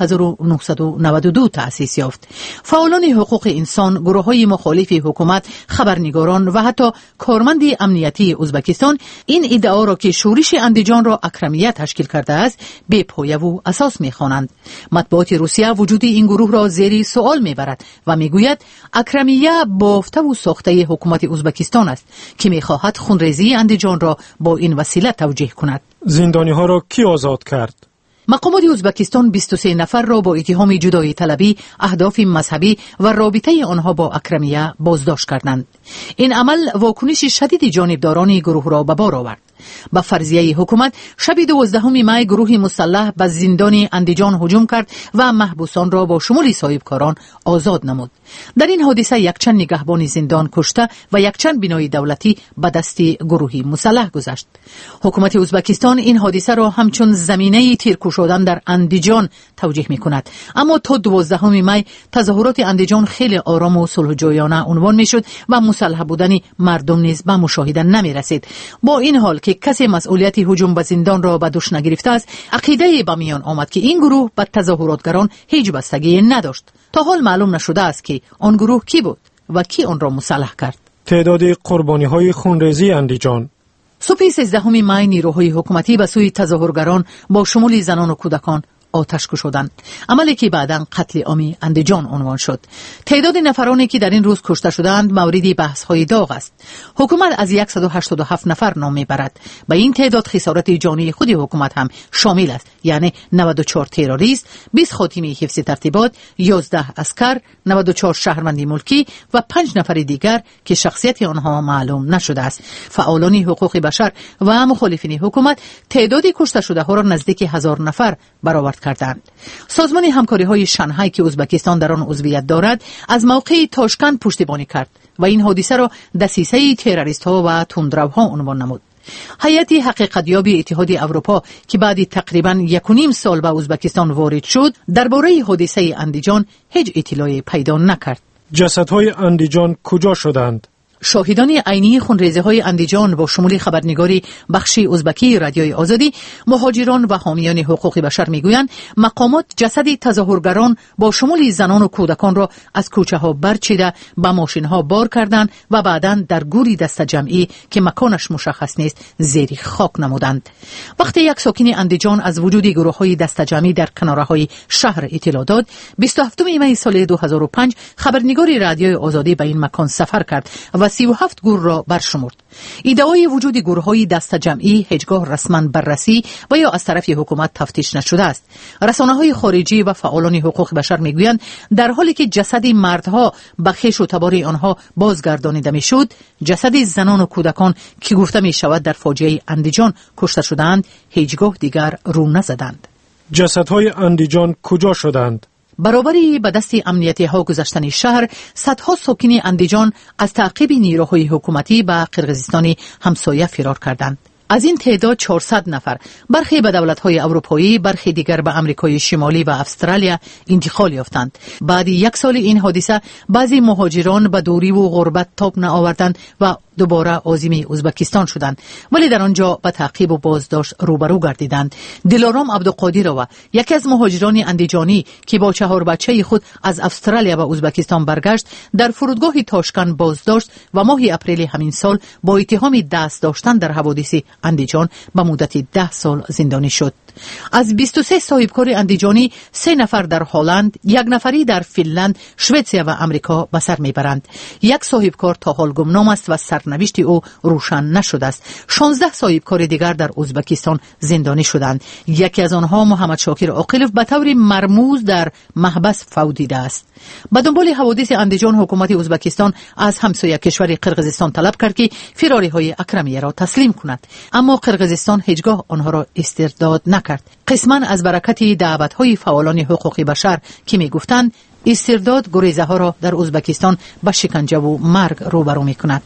1992 تأسیس یافت. فعالان حقوق انسان، گروه‌های مخالف حکومت، خبرنگاران و حتی کارمند امنیتی ازبکستان این ادعا را که شورش اندیجان را اکرمیه تشکیل کرده است بی پایه و اساس می‌خوانند. مطبوعات روسیه وجود این گروه را زیر سوال می‌برد و می‌گوید اکرمیه بافته و ساخته حکومت ازبکستان است که می‌خواهد خونریزی اندیجان را با این وسیله توجیه کند. زندانی‌ها را کی آزاد کرد؟ مقامات ازبکستان 23 نفر را با اتهام جدایی طلبی، اهداف مذهبی و رابطه آنها با اکرمیه بازداشت کردند. این عمل واکنش شدید جانبداران گروه را به بار آورد. با فرضیه حکومت شب 12 می گروه مسلح به زندان اندیجان هجوم کرد و محبوسان را با شمول صاحبکاران آزاد نمود. در این حادثه یک چند نگهبان زندان کشته و یک چند بنای دولتی به دست گروه مسلح گذشت. حکومت ازبکستان این حادثه را همچون زمینه تیرکشودن در اندیجان توجیه می کند. اما تا 12 می تظاهرات اندیجان خیلی آرام و صلح‌جویانه عنوان می شد و مسلح بودن مردم نیز به مشاهده نمی رسید. با این حال که کسی مسئولیت هجوم به زندان را به دوش نگرفته است، عقیده به میان آمد که این گروه به تظاهراتگران هیچ بستگی نداشت. تا حال معلوم نشده است که آن گروه کی بود و کی آن را مسلح کرد. تعداد قربانی‌های خونریزی اندیجان. صبح 13 می نیروهای حکومتی به سوی تظاهرگران با شمول زنان و کودکان آتش کشیدند، عملی که بعداً قتل عام اندیجان عنوان شد. تعداد نفرانی که در این روز کشته شدند مورد بحث‌های داغ است. حکومت از 187 نفر نام میبرد. به این تعداد خسارت جانی خود حکومت هم شامل است، یعنی 94 تروریست، 20 خاتمی حفظ ترتیبات، 11 عسکر، 94 شهروند ملکی و 5 نفر دیگر که شخصیت آنها معلوم نشده است. فعالان حقوق بشر و مخالفین حکومت تعداد کشته شده ها را نزدیک 1000 نفر برآورد کردند. سازمان همکاری‌های شانگهای که ازبکستان در آن عضویت دارد از موقع تاشکند پشتیبانی کرد و این حادثه را دسیسه تروریست‌ها و تندروها عنوان نمود. هیئت حقیقتیابی اتحاد اروپا که بعد تقریباً 1.5 سال به ازبکستان وارد شد درباره حادثه اندیجان هیچ اطلاعی پیدا نکرد. جسدهای اندیجان کجا شدند؟ شاهدان عینی خونریزی‌های اندیجان با شمول خبرنگاری بخش ازبکی رادیوی آزادی، مهاجران و حامیان حقوق بشر میگویند مقامات جسد تظاهرگران با شمول زنان و کودکان را از کوچه‌ها برچیده به ماشین‌ها بار کردند و بعداً در گوری دست جمعی که مکانش مشخص نیست زیر خاک نمودند. وقتی یک ساکن اندیجان از وجود گروه‌های دست جمعی در کناره‌های شهر اطلاع داد، 27 می سال 2005 خبرنگار رادیوی آزادی به این مکان سفر کرد و 37 گروه را برشمرد. ادعای وجود گروه‌های دست جمعی هیچگاه رسما بررسی و یا از طرف حکومت تفتیش نشده است. رسانه‌های خارجی و فعالان حقوق بشر میگویند در حالی که جسد مردها به خویش و تبار آنها بازگردانیده میشد، جسد زنان و کودکان که گفته میشود در فاجعه اندیجان کشته شدند هیچگاه دیگر رو نزدند. جسدهای اندیجان کجا شدند؟ برابری به دست امنیتی ها گذشتن شهر، صدها ساکن اندیجان از تعقیب نیروهای حکومتی به قرقیزستان همسایه فرار کردند. از این تعداد 400 نفر برخی به دولت‌های اروپایی، برخی دیگر به آمریکای شمالی و استرالیا انتقال یافتند. بعد یک سال این حادثه بعضی مهاجران به دوری و غربت تاب نآوردند و دوباره عازم ازبکستان شدند، ولی در آنجا به تعقیب و بازداشت روبرو گردیدند. دلارام عبدالقادرова یکی از مهاجران اندیجانی که با 4 بچه خود از استرالیا به ازبکستان برگشت، در فرودگاه تاشکند بازداشت و ماه اپریل همین سال با اتهام دست داشتن در حوادث اندیجان به مدت 10 سال زندانی شد. از 23 صاحبکار اندیجانی 3 نفر در هلند، 1 نفری در فنلند، سوئیسریا و آمریکا به سر میبرند. 1 صاحبکار تا حال گمنام است و سرنوشت او روشن نشده است. 16 صاحبکار دیگر در ازبکستان زندانی شدند. یکی از آنها محمد شاکر عاقلوف به طور مرموز در محبس فوت دیده است. به دنبال حوادث اندیجان حکومت ازبکستان از همسایه کشور قرقیزستان طلب کرد که فراری‌های اکرمیه را تسلیم کند، اما قرقیزستان هیچگاه آنها را استرداد نکرد. قسما از برکت دعوت‌های فعالان حقوق بشر که می‌گفتند استرداد گریزه ها را در ازبکستان به شکنجه و مرگ روبرو می‌کند.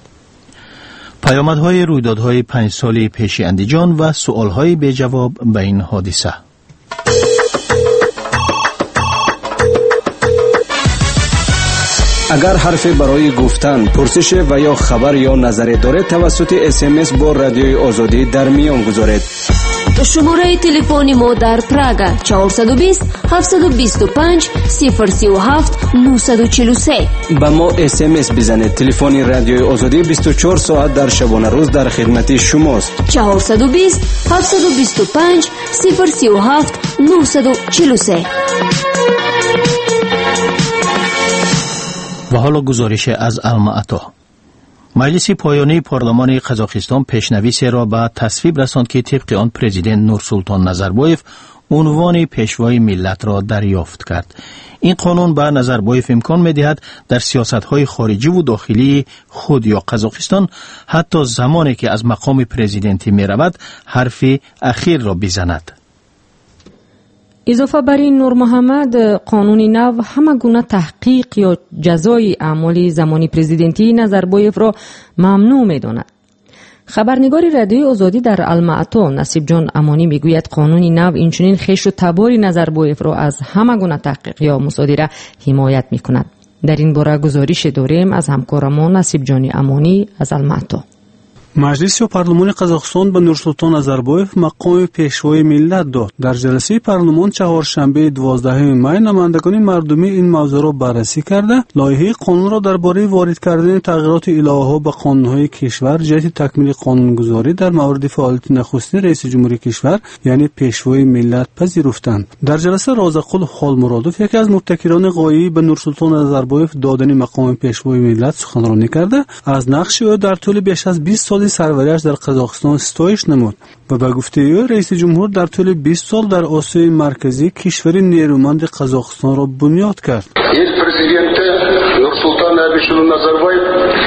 پیامدهای رویدادهای 5 ساله پیش اندیجان و سؤالهای بی جواب به این حادثه. اگر حرفی برای گفتن، پرسش و یا خبر یا نظری دارید توسط SMS با رادیوی آزادی در میان گذارید. شماره تلفن ما در پراگ 420 725 037 943. با ما SMS بزنید. تلفن رادیوی آزادی 24 ساعت در شبانه روز در خدمت شماست. 420 725 037 943. و حالا گزارش از الماتا. مجلس پایانی پارلمان قزاقستان پیشنویس را به تصویب رساند که طبق آن پرزیدنت نورسولطان نظربایف عنوان پیشوای ملت را دریافت کرد. این قانون به نظربایف امکان می‌دهد در سیاست‌های خارجی و داخلی خود یا قزاقستان حتی زمانی که از مقام پرزیدنتی می‌رود حرف اخیر را بزند. اضافه بر این، نور محمد قانون نو همه گونه تحقیق یا جزای اعمال زمانی پرزیدنتی نظربایف را ممنوع می‌داند. خبرنگار رادیوی آزادی در الماتا نصیب جان امانی میگوید قانون نو اینچنین خویش و تباری نظربایف را از همه گونه تحقیق یا مصادره حمایت می‌کند. در این باره گزارش داریم از همکارمان نصیب جان امانی از الماتا. مجلس پارلمان قزاقستان به نورسولطان نظربایف مقام پیشوای ملت داد. در جلسه پارلمان چهارشنبه 12 می نمایندگان مردمی این موضوع را بررسی کرده لایحه قانون را درباره وارد کردن تغییرات الهه‌ها به قانون‌های کشور جهت تکمیل قانونگذاری در مورد فعالیت نخستین رئیس جمهوری کشور یعنی پیشوای ملت پذیرفتند. در جلسه رازقل خالمرادوف یکی از مبتکران غایی به نورسولطان نظربایف دادن مقام پیشوای ملت سخنرانی کرده از نقش او در طول بیش از 20 سال سروریش در قزاقستان ستایش نمود و به گفته او رئیس جمهور در طول 20 سال در آسیای مرکزی کشور نیرومند قزاقستان را بنیاد کرد. ел президенті Нұрсұлтан Әбішұлы Назарбаев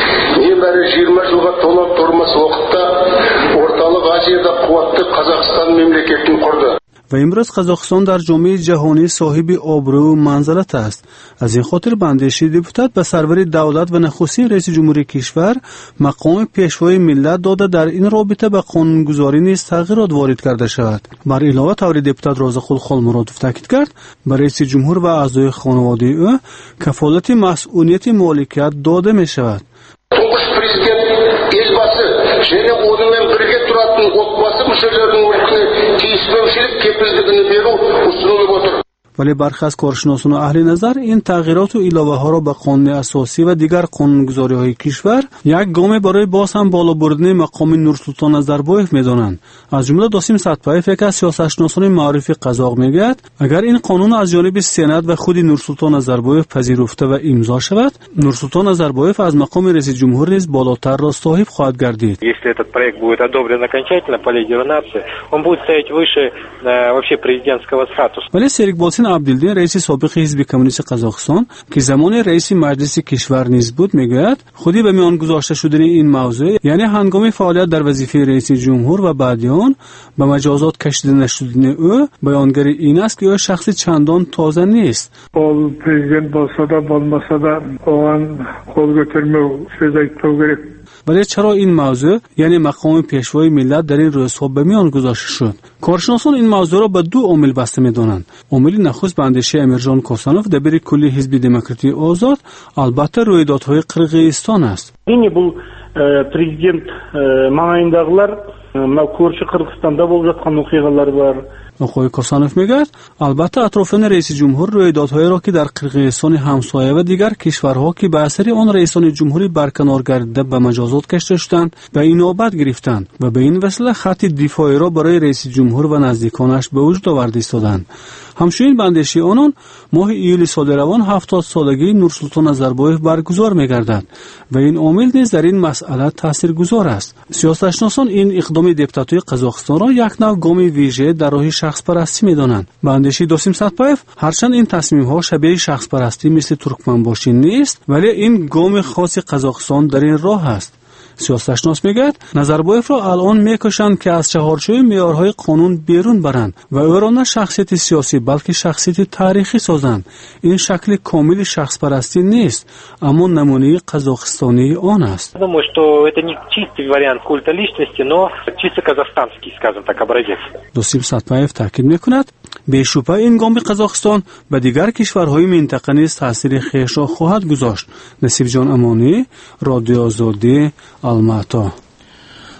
небәрі 20 жылға толық тұрмас уақытта орталық Азияда қуатты Қазақстан мемлекетін құрды. و امروز قزاقستان در جامعه جهانی صاحب آبرو و منزلت است. از این خاطر به اندیشه دپوتات به سرور دولت و نخستین رئیس جمهوری کشور مقام پیشوای ملت داده در این رابطه به قانونگذاری نیز تغییرات وارد کرده شود. بر علاوه طور دپوتات رازقل خالمرادوف تاکید کرد به رئیس جمهور و اعضای خانواده او کفالت مسئولیت مالکیت داده می شود. Тұңғыш президент елбасы және онымен бірге тұратын отбасы мүшелерінің мүлкіне тиіспеушілік кепілдігін беру ұсынылып отыр. ولی برخی از کارشناسان و اهل نظر این تغییرات و علاوه ها را به قانون اساسی و دیگر قانونگذاری های کشور یک گام برای باز هم بالا بردن مقام نورسولطان نظربایف می‌دانند. از جمله داسیم سدپایف یک از سیاستشناسان معروف قزاق میگوید اگر این قانون از جانب سنات و خود نورسولطان نظربایف پذیرفته و امضا شود نورسولطان نظربایف از مقام رئیس جمهور نیز بالاتر را صاحب خواهد گردید. Если этот проект будет одобрен окончательно по лидеру нации, он будет стоять выше вообще президентского статуса. ولی سریک عبدالدین رئیس سابق حزب کمونیست قزاقستان که زمان رئیس مجلس کشور نیز بود میگوید خودی به میان گذاشته شدن این موضوع یعنی هنگام فعالیت در وظیفه رئیس جمهور و بعد آن به مجازات کشیده نشدن او بیانگر این است که او شخص چندان تازه نیست. پرزیدنت بولسا دا بولماسا دا oğan qol götürmeu söz aytpau gerek. ولی چرا این موضوع یعنی مقام پیشوای ملت در این روزها به میان گذاشته شد؟ کارشناسان این موضوع را به دو عامل بسته می‌دانند. عامل نخست به اندیشه امیرجان کوسانوف دبیر کلی حزب دموکراتی آزاد البته رویدادهای قرغیزستان است. این бұл президент маңайындағылар мынау көрші Қырғызстанда болып жатқан оқиғалар бар. آقای کوسانوف میگوید البته اطرافیان رئیس جمهور رویدادهایی را که در قرغیزستان همسایه و دیگر کشورها که به اثر آن رئیسان جمهوری برکنار گردیده به مجازات کشیده شدند به این نوبت گرفتند و به این وسیله خط دفاعی را برای رئیس جمهور و نزدیکانش به وجود آورده ایستادند. همچنین به اندیشه آنان ماه ایول سال روان 70 سالگی نورسولطان نظربایف برگزار می‌گردد و این عامل نیز در این مسئله تاثیرگذار است. سیاستشناسان این اقدام دپوتات‌های قزاقستان را یک نوع گام ویژه در راه شخص پرستی می‌دانند. به اندیشه داسیم سدپایف هرچند این تصمیم‌ها شبیه شخص پرستی مثل ترکمنباشی نیست ولی این گام خاص قزاقستان در این راه است. سیاستشناس میگوید نظربایف را الان میکشند که از چهارچوب معیارهای قانون بیرون برند و او را نه شخصیت سیاسی بلکه شخصیت تاریخی سازند. این شکل کامل شخص پرستی نیست اما نمونه قزاقستانی آن است. Думаю, что это не чистый вариант культа личности, но чисто казахстанский, скажем так, образец. داسیم سدپایف تاکید میکند بیشوبه این گام قزاقستان به دیگر کشورهای منطقه نیز تاثیر خویش را خواهد گذاشت. نصیب جان امانی، رادیو آزادی، الماتا.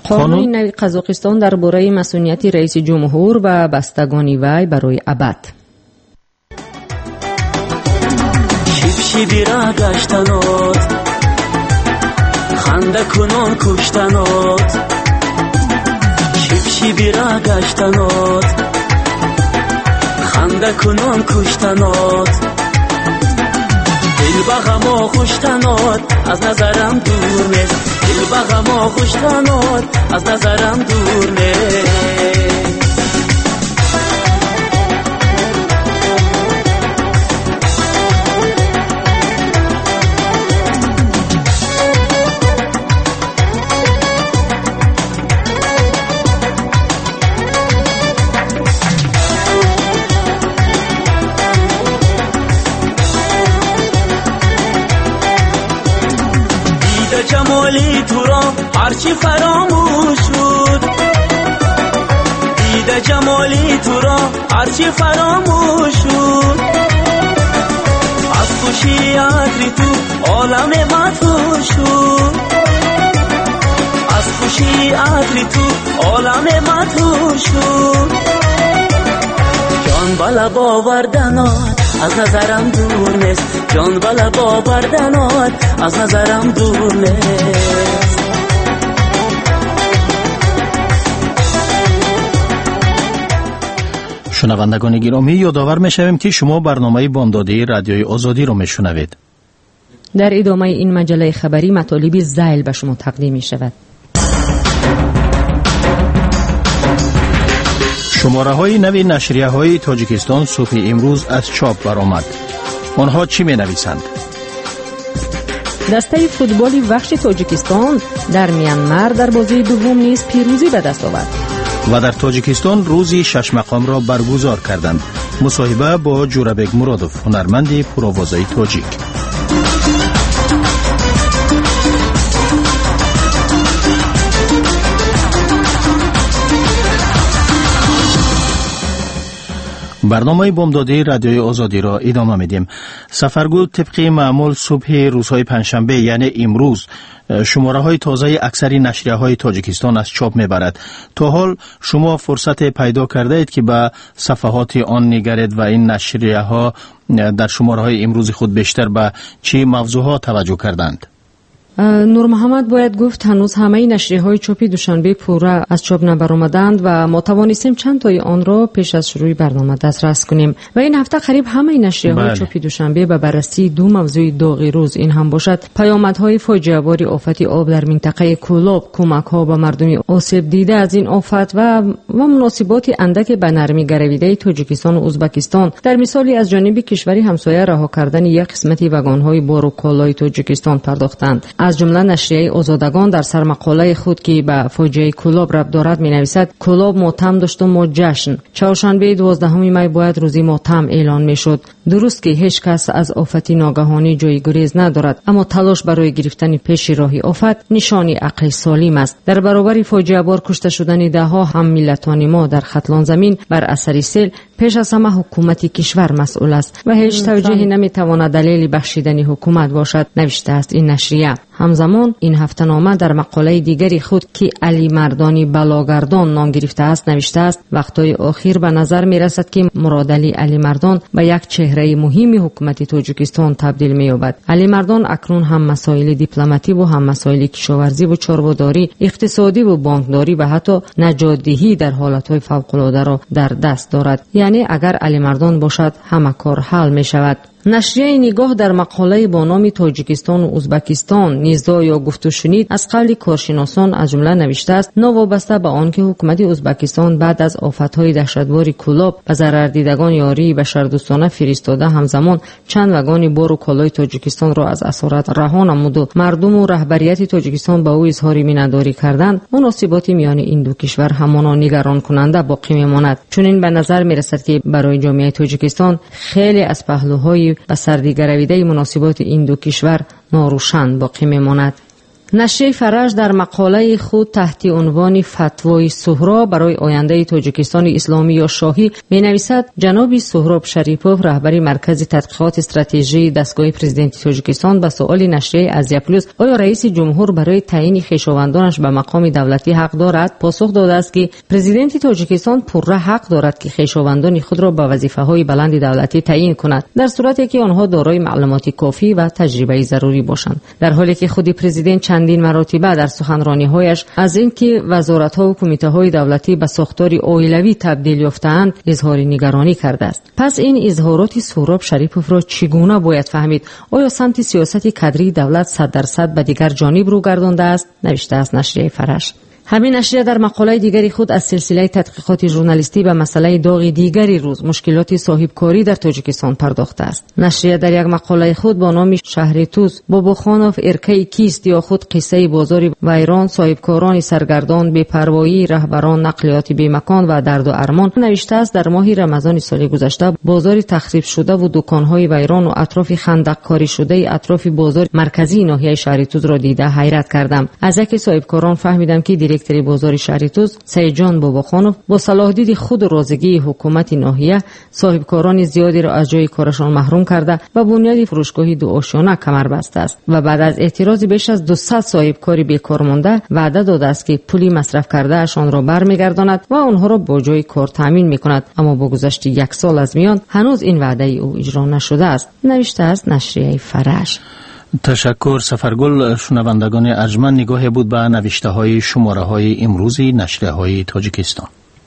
قانون نوی قزاقستان درباره مسئولیت رئیس جمهور و بستگان وی برای ابد. شیبیرا گشتنات خنده کنان کشتنات شیبیرا گشتنات خنده کنان کشتنات دل با غم و خوشتنات از نظرم دور نیست دل با غم و خوشتنات از نظرم دور نیست جمالی تو را هرچی فراموش شد دیده جمالی تو را هرچی فراموش شد از خوشی عطری تو عالم مدهوش شد از خوشی عطری تو عالم مدهوش شد جان بالا باوردنات از نظرم دور نیست جان بالا باوردنات از نظرم دور نیست. شنوندگان گرامی یادآور می‌شویم که شما برنامه بامدادی رادیوی آزادی را میشنوید. در ادامه این مجله خبری مطالب ذیل به شما تقدیم می‌شود. شماره‌های نوی نشریه‌های تاجیکستان صبح امروز از چاپ برآمد. آنها چی می‌نویسند؟ دسته فوتبالی وحش تاجیکستان در میانمار در بازی دوم نیز پیروزی به دست آورد. و در تاجیکستان روزی 6 مقام را برگزار کردند. مصاحبه با جورابک مرادوف، هنرمند پرآوازه تاجیک. برنامه بامدادی رادیوی آزادی را ادامه میدیم. سفرگو طبق معمول صبح روزهای پنجشنبه یعنی امروز شماره های تازه اکثری نشریه های تاجیکستان از چاپ میبرد. تا حال شما فرصت پیدا کرده اید که به صفحات آن نگرید و این نشریه ها در شماره های امروز خود بیشتر به چه موضوعات توجه کردند؟ نور محمد باید گفت هنوز همه نشریه های چاپی دوشنبه پوره از چاپ نبرآمدند و ما توانستیم چند تای آن را پیش از شروع برنامه دسترس کنیم و این هفته قریب همه نشریه های چاپی دوشنبه به بررسی دو موضوع داغ روز این هم باشد: پیامدهای فاجعه بار آفت آب در منطقه کولاب، کمک ها به مردم آسیب دیده از این آفت و مناسبات اندک به نرمی گرویده تاجیکستان و ازبکستان در مثالی از جانب کشوری همسایه رها کردن یک قسمتی واگن های بار و کالای تاجیکستان پرداختند. از جمله نشریه آزادگان در سرمقاله خود که به فاجعه کولاب ربط دارد می‌نویسد: کولاب ماتم داشت و ما جشن. چهارشنبه 12 می باید روزی ماتم اعلان می‌شد. درست که هیچ کس از آفت ناگهانی جای گریز ندارد، اما تلاش برای گرفتن پیش راه آفت نشانی عقل سالم است. در برابر فاجعه بار کشته شدن ده‌ها هم ملتان ما در خطلان زمین بر اثر سیل پیش از همه حکومت کشور مسئول است و هیچ توجیهی نمی‌تواند دلیل بخشیدن حکومت باشد، نوشته است این نشریه. همزمان این هفته‌نامه در مقاله دیگری خود که علی مردانی بلاگردان نام گرفته است نوشته است: وقتای اخیر به نظر می‌رسد که مراد علی مردان به یک چهره مهم حکومت تاجیکستان تبدیل می‌یابد. علی مردان اکنون هم مسائل دیپلماتی و هم مسائل کشاورزی و چاره‌داری، اقتصادی و بانکداری و حتی نجات‌دهی در حالت‌های فوق‌العاده را در دست دارد. یعنی اگر علی مردان باشد همه کار حل می‌شود. نشریه نگاه در مقاله با نام تاجیکستان و ازبکستان نزاع یا گفت و شنید از قبل کارشناسان از جمله نوشته است: نوابسته به آنکه حکومت ازبکستان بعد از آفت‌های دهشتبار کولاب به ضرردیدگان یاری بشردوستانه فرستاده، همزمان چند واگن بار و کالای تاجیکستان را از اسارت رها نمود و مردم و رهبریت تاجیکستان به او اظهار مینداری کردند، مناسبات میان این دو کشور همانا نگران کننده باقی میماند. چون این به نظر میرسد که برای جامعه تاجیکستان خیلی از پهلوهای به سردی گرویده مناسبات این دو کشور ناروشن باقی میماند. نشریه فرج در مقاله خود تحت عنوان فتوای سهراب برای آینده تاجیکستان اسلامی یا شاهی می‌نویسد جناب سهراب شریپوف رهبر مرکز تحقیقات استراتژی دستگاه پرزیدنت تاجیکستان به سوال نشریه ازیا پلوس آیا رئیس جمهور برای تعیین خویشاوندانش به مقام دولتی حق دارد پاسخ داده است که پرزیدنت تاجیکستان پرره حق دارد که خویشاوندان خود را به وظیفه‌های بلند دولتی تعیین کند در صورتی که آنها دارای معلومات کافی و تجربه ضروری باشند، در حالی که خود پرزیدنت چندین مراتبه در سخنرانی‌هایش از اینکه وزارت‌ها و کمیته‌های دولتی به ساختار اولیوی تبدیل یافته‌اند اظهار نگرانی کرده است. پس این اظهارات سهراب شریپوف را چگونه باید فهمید؟ آیا سمت سیاست کادری دولت 100% به دیگر جانب رو گردانده است؟ نوشته است نشریه فرش. همین نشریه در مقاله دیگری خود از سلسله تحقیقات ژورنالیستی به مسئله داغ دیگری روز مشکلات صاحبکاری در تاجیکستان پرداخته است. نشریه در یک مقاله خود با نام شهریتوز بابوخانوف ارکه کیست یا خود قصه بازار ویران، صاحبکاران سرگردان، بی‌پروایی رهبران نقلیات بی‌مکان و درد و ارمان نوشته است در ماه رمضان سال گذشته بازار تخریب شده و دکان‌های ویران و اطراف خندق کاری شده اطراف بازار مرکزی ناحیه شهریتوز را دیده حیرت کردم. از یک صاحبکاران فهمیدم که دیکتر بازار شهریتوز سیدجان باباخانوف با صلاحدید خود و رازگی حکومت ناحیه صاحبکاران زیادی را از جای کارشان محروم کرده و بنیاد فروشگاهی دو آشیانه کمر بسته است و بعد از اعتراض بیش از 200 صاحبکار بیکار مانده وعده داده است که پولی مصرف کرده اشان را برمیگرداند و آنها را با جای کار تامین میکند، اما با گذشت 1 سال از میان هنوز این وعده او اجرا نشده است. نوشته است نشریه فرش. تشکر سفرگل. شنوندگان ارجمند، نگاهی بود به نوشته های شماره های امروزی نشریه های تاجیکستان.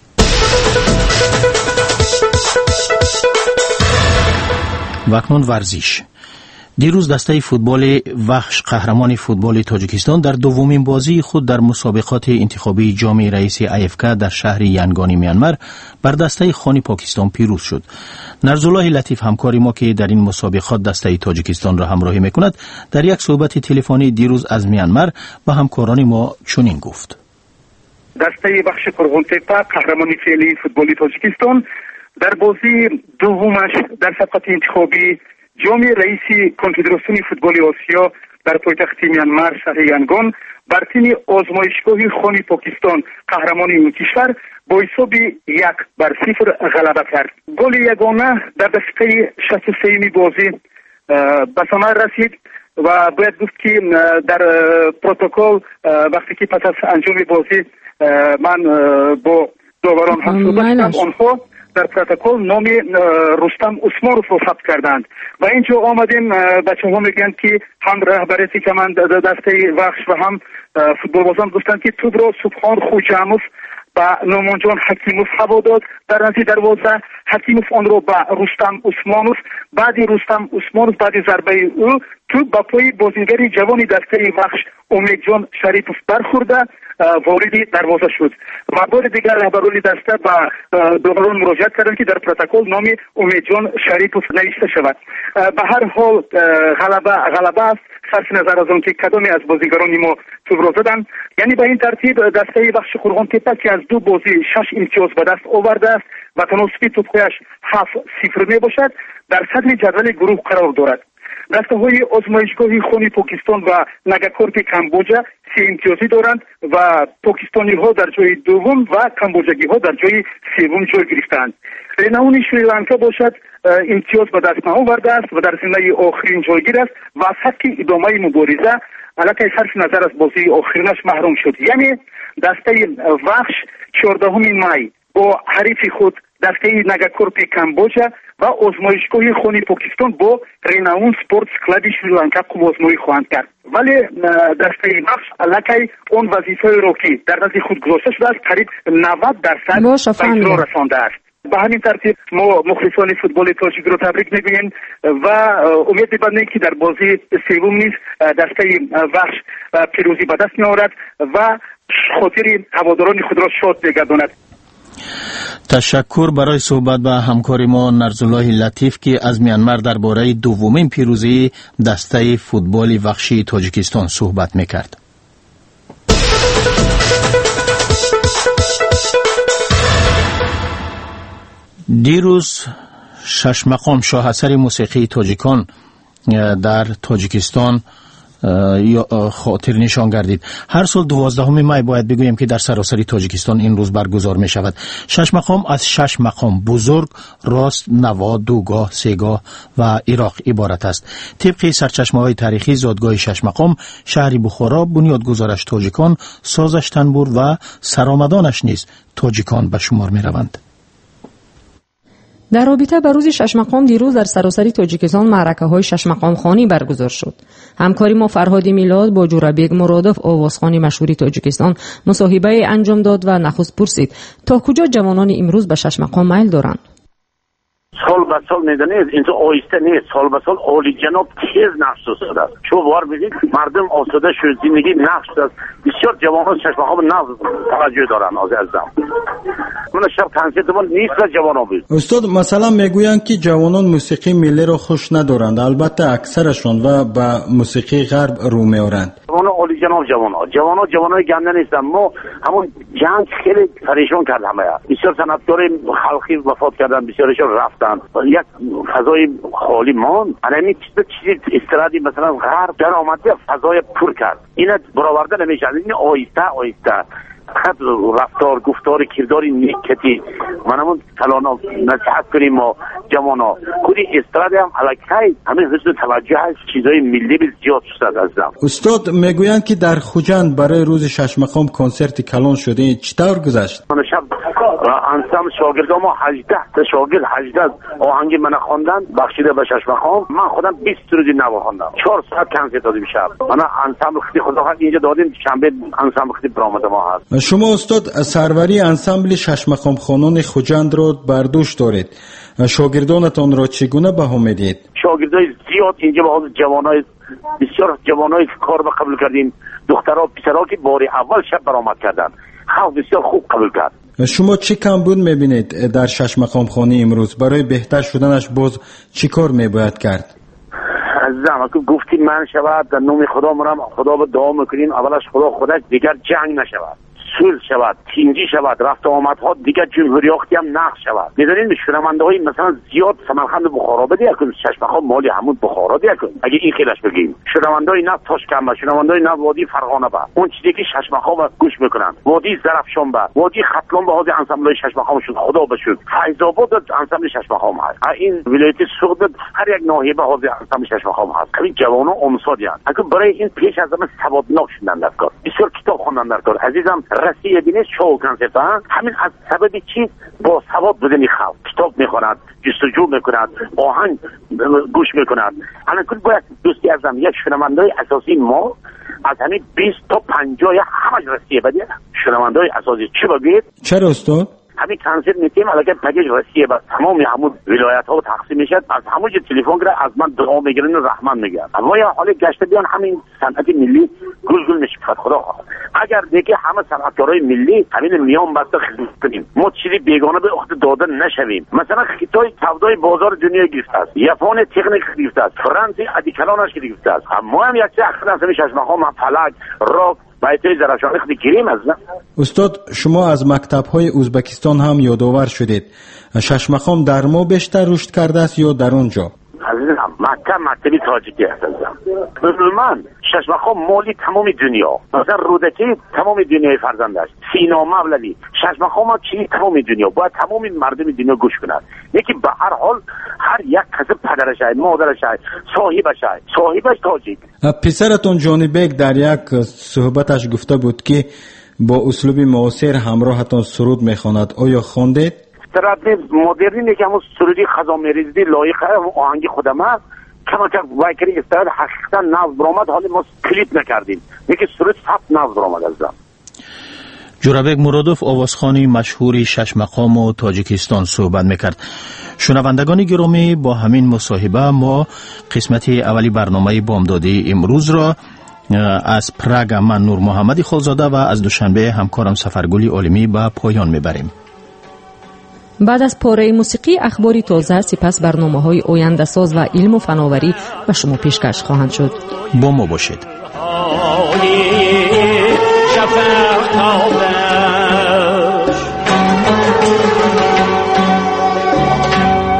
و اکنون ورزش. دیروز دسته فوتبال وحش قهرمان فوتبال تاجیکستان در دومین بازی خود در مسابقات انتخابی جام رئیس IFK در شهر ینگانی میانمار بر دسته خانی پاکستان پیروز شد. نرزالله لطیف همکاری ما که در این مسابقات دسته تاجیکستان را همراهی میکند در یک صحبت تلفنی دیروز از میانمار با همکاران ما چنین گفت: دسته وحش قرغن‌تپه قهرمان فعلی فوتبال تاجیکستان در بازی دومش در سبقت انتخابی جام رئیس کنفدراسیون فوتبال آسیا در پایتخت میانمار شهر ینگان بر تیم آزمایشگاه خانی پاکستان قهرمان این کشور با حساب 1-0 غلبه کرد. گل یگانه در دقیقه 63 بازی به ثمر رسید و باید گفت که در پروتکل وقتی که پس از انجام بازی من با داوران هم صحبت کردم، آنها در پروتکل نام رستم عثمانوف رو ثبت کردند و اینجا آمدیم بچه‌ها میگن که هم رهبری که من دسته وحش و هم فوتبال بازان گفتن که توپ را سبحان خوجاموف و نومانجان حکیموف هوا داد در نزدیک دروازه. حکیموف آن را به رستم عثمانوف، بعد رستم عثمانوف بعد ضربه او توپ با پای بازیگر جوان دسته وحش امیدجان شریپوف برخورده وارد دروازه شد و بار دیگر رهبران دسته به داوران مراجعت کردند که در پروتکل نام امیدجان شریپوف نوشته شود. به هر حال غلبه است صرف نظر از آن که کدامی از بازیگران ما توپ را زدند. یعنی به این ترتیب دسته وحش قرغن‌تپه که از 2 بازی 6 امتیاز به دست آورده است و تناسب توپ‌هایش 7-0 می باشد در صدر جدول گروه قرار دارد. دسته های آزمایشگاه خانی پاکستان و نگاکورپ کامبوجا 3 امتیازی دارند و پاکستانی ها در جای دوم و کامبوجاگی ها در جای سوم جای گرفتند. رناون شریلانکا باشد امتیاز به دست نآورده است و در زمینه آخرین جایگیر است و از حق ادامه مبارزه علاوه صرف نظر از بازی آخرینش محروم شد. یعنی دسته وحش 14 می با حریف خود دسته نگاکورپ کامبوجا و آزمایشگاه خانی پاکستان با رناون سپورتس کلاب شریلانکا آزمایی خواهند کرد. ولی دسته وحش علاوه اون وظیفه را که در نزد خود گذاشته شده است قریب 90% به اجرا رسانده است. به همین ترتیب ما مخلصان فوتبال تاجیک را تبریک میگوییم و امید می‌بندیم که در بازی سوم نیز دسته وحش پیروزی به دست می‌آورد و خاطر هواداران خود را شاد بگرداند. تشکر برای صحبت با همکار ما نرزالله لطیف که از میانمار درباره دومین پیروزی دسته فوتبال وحشی تاجیکستان صحبت میکرد. دیروز 6 مقام شاهاصر موسیقی تاجیکان در تاجیکستان خاطر نشان گردید. هر سال 12 می باید بگویم که در سراسر تاجیکستان این روز برگزار می شود. 6 مقام از 6 مقام بزرگ، راست، نوا، دوگاه، سهگاه و عراق عبارت است. طبق سرچشمه‌های تاریخی زادگاه 6 مقام شهر بخارا بنیادگذارش تاجیکان، سازش تنبور و سرآمدانش نیز تاجیکان به شمار می روند. در رابطه با روز 6 مقام دیروز در سراسر تاجیکستان معرکه‌های 6 مقام خوانی برگزار شد. همکاری ما فرهاد میلاد با جورابیگ مرادف آوازخوان مشهور تاجیکستان مصاحبه انجام داد و نخست پرسید تا کجا جوانان امروز به 6 مقام میل دارند. سال به سال میدونید اینجا آیسته نیست، سال به سال عالی جناب تیز نقش شده. شما بار ببینید مردم آسوده شد، زندگی نقش داد. بسیار جوانان 6 مقام نقش توجه دارن. عزیزم من شب تنظیممون نیست و جوانان بود. استاد مثلا میگویند که جوانان موسیقی ملی را خوش ندارند، البته اکثرشون و به موسیقی غرب رو میارند. جوانان عالی جناب جوانای گنده نیستن. ما همون جنگ خیلی پریشان کرد همه. بسیار صنعتکار خلقی وفات کردن، بسیارشون رفتن. یک فضای خالی ماند. همین چیزی استرادی مثلا غرب در آمده فضای پر کرد. اینا برآورده نمیشه. این آیسته خط رفتار گفتار کرداری نیکتی منمون کلانا نصیحت کنیم ما جوانا خودی استرادی هم علاقه همین حسن توجه هست چیزای ملی زیاد شد. ازم استاد میگویند که در خوجند برای روز 6 مقام کنسرت کلان شده، چطور گذشت؟ من شب انسام شاگردام 18 تا شاگرد 18 آهنگ من خواندن بخشیده به 6 مقام. من خودم 20 روز نوا خواندم. 4 ساعت کنسرت دادیم شب. من انسام خدا اینجا دادیم شنبه انسام خدمت برآمده ما هست. شما استاد سروری انسامبل 6 مقام خوانان خوجند را بر دوش دارید. شاگردانتان را چگونه بها میدید؟ شاگردای زیاد اینجا با جوانای بسیار جوانای کار به قبول کردیم. دخترها پسرها که بار اول شب برآمد کردن. خب بسیار خوب قبول کرد. شما چی کمبود میبینید در 6 مقام خوانی امروز؟ برای بهتر شدنش باز چی کار میباید کرد؟ عزیزم اگه گفتی من شود در نام خدا مرم خدا به دعا میکنیم اولش خودش دیگر جنگ نشود، صلح شود، تینجی شود، رفت آمدها دیگر جمهوریاتی هم نقش شود. میدونین شنونده های مثلا زیاد سمرقند بخارا بده یکن 6 مقام مالی همون بخارا ده یکن اگه این خیلش بگیم شنونده های نه تاشکند شنونده های نه وادی فرغانه با اون چیزی که 6 مقام گوش میکنن وادی زرفشان با وادی ختلان با حاضر انسامبل 6 مقام شد خدا بشود فیض‌آباد انسامبل 6 مقام هست. این ولایت سوخت هر یک ناحیه به حاضر انسامبل 6 مقام هست. همین جوانان امسادیان اگه برای این پیش از همه سوادناک شدن در کار بسیار کتاب خوندن در کار. عزیزم رسیه بینید شو کنسرت همین از سبب چی با سواد بدنی خلق کتاب میخواند، جستجو میکند، آهنگ گوش میکند. الان کل باید دوستی ازم یک شنونده اساسی ما از همین 20 تا 50 همش رسیه بده شنونده اساسی چی بگید؟ چرا استاد؟ همین کنسرت میتیم علاقه پکیج رسیه با تمام همون ولایت ها تقسیم میشه. از همون تلفن گره از من دعا میگیرن و رحمت میگن. اما یا حالا گشته بیان همین صنعت ملی گل میشه خدا خواهد. اگر دیگه همه صنعتکارای ملی همین میان بسته خدمت کنیم ما چیزی بیگانه به عهده داده نشویم. مثلا خیتای سودای بازار دنیا گرفته است، ژاپن تکنیک گرفته است، فرانسه ادیکلانش گرفته است. ما هم یک چه اخلاص همین 6 مقام فلک راک بایتای زرافشان خدی گیریم از استاد شما از مکتب‌های ازبکستان هم یادآور شدید. 6 مقام در ما بیشتر رشد کرده است یا در اونجا؟ عزیزم مکتبی تاجیکی هست عزیزم. من 6 مقام مالی تمام دنیا مثلا رودکی تمام دنیای فرزندش سینا مولوی 6 مقام چی تمام دنیا باید تمام مردم دنیا گوش کنند. یکی به هر حال هر یک کس پدرش مادرش صاحبش تاجیک. پسرتون جانبک در یک صحبتش گفته بود که با اسلوب معاصر همراهتان سرود میخواند. آیا خواندید؟ سرود مدرنی که همون سرودی خزامیریزی لایق آهنگ خودم هست کما که وایکری استاد حقیقتا ناز برآمد. حالا ما کلیپ نکردیم یکی سرود ثبت ناز برآمد ازم. جورابک مرادف آوازخوانی مشهوری 6 مقام و تاجیکستان صحبت میکرد. شنوندگان گرامی با همین مصاحبه ما قسمت اولی برنامه بامدادی امروز را از پراگ من نور محمدی خالزاده و از دوشنبه همکارم سفرگلی عالمی به پایان میبریم. بعد از پاره موسیقی اخباری تازه سپس برنامه‌های آینده ساز و علم و فناوری به شما پیشکش خواهند شد. با ما باشید.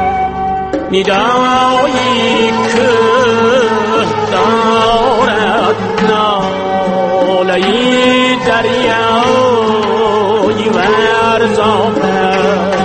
ندایی که دارد ناله‌ی دریای ورزابش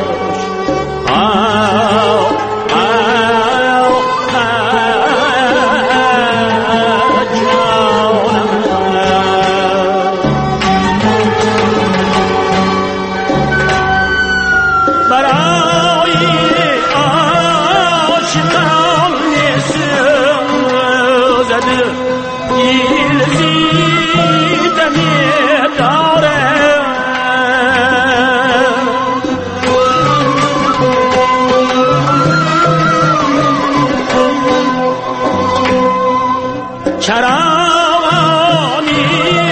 چراغانی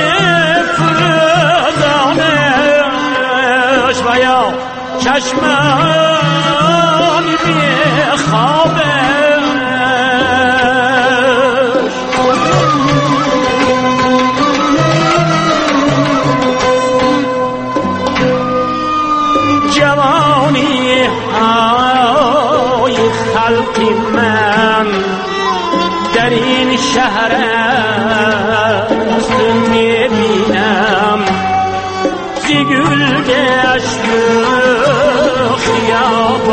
فروزانش و یا چشمانی بیخوابش جوانی های خلقی من در این شهر است میبینم زی گل گشت خیابان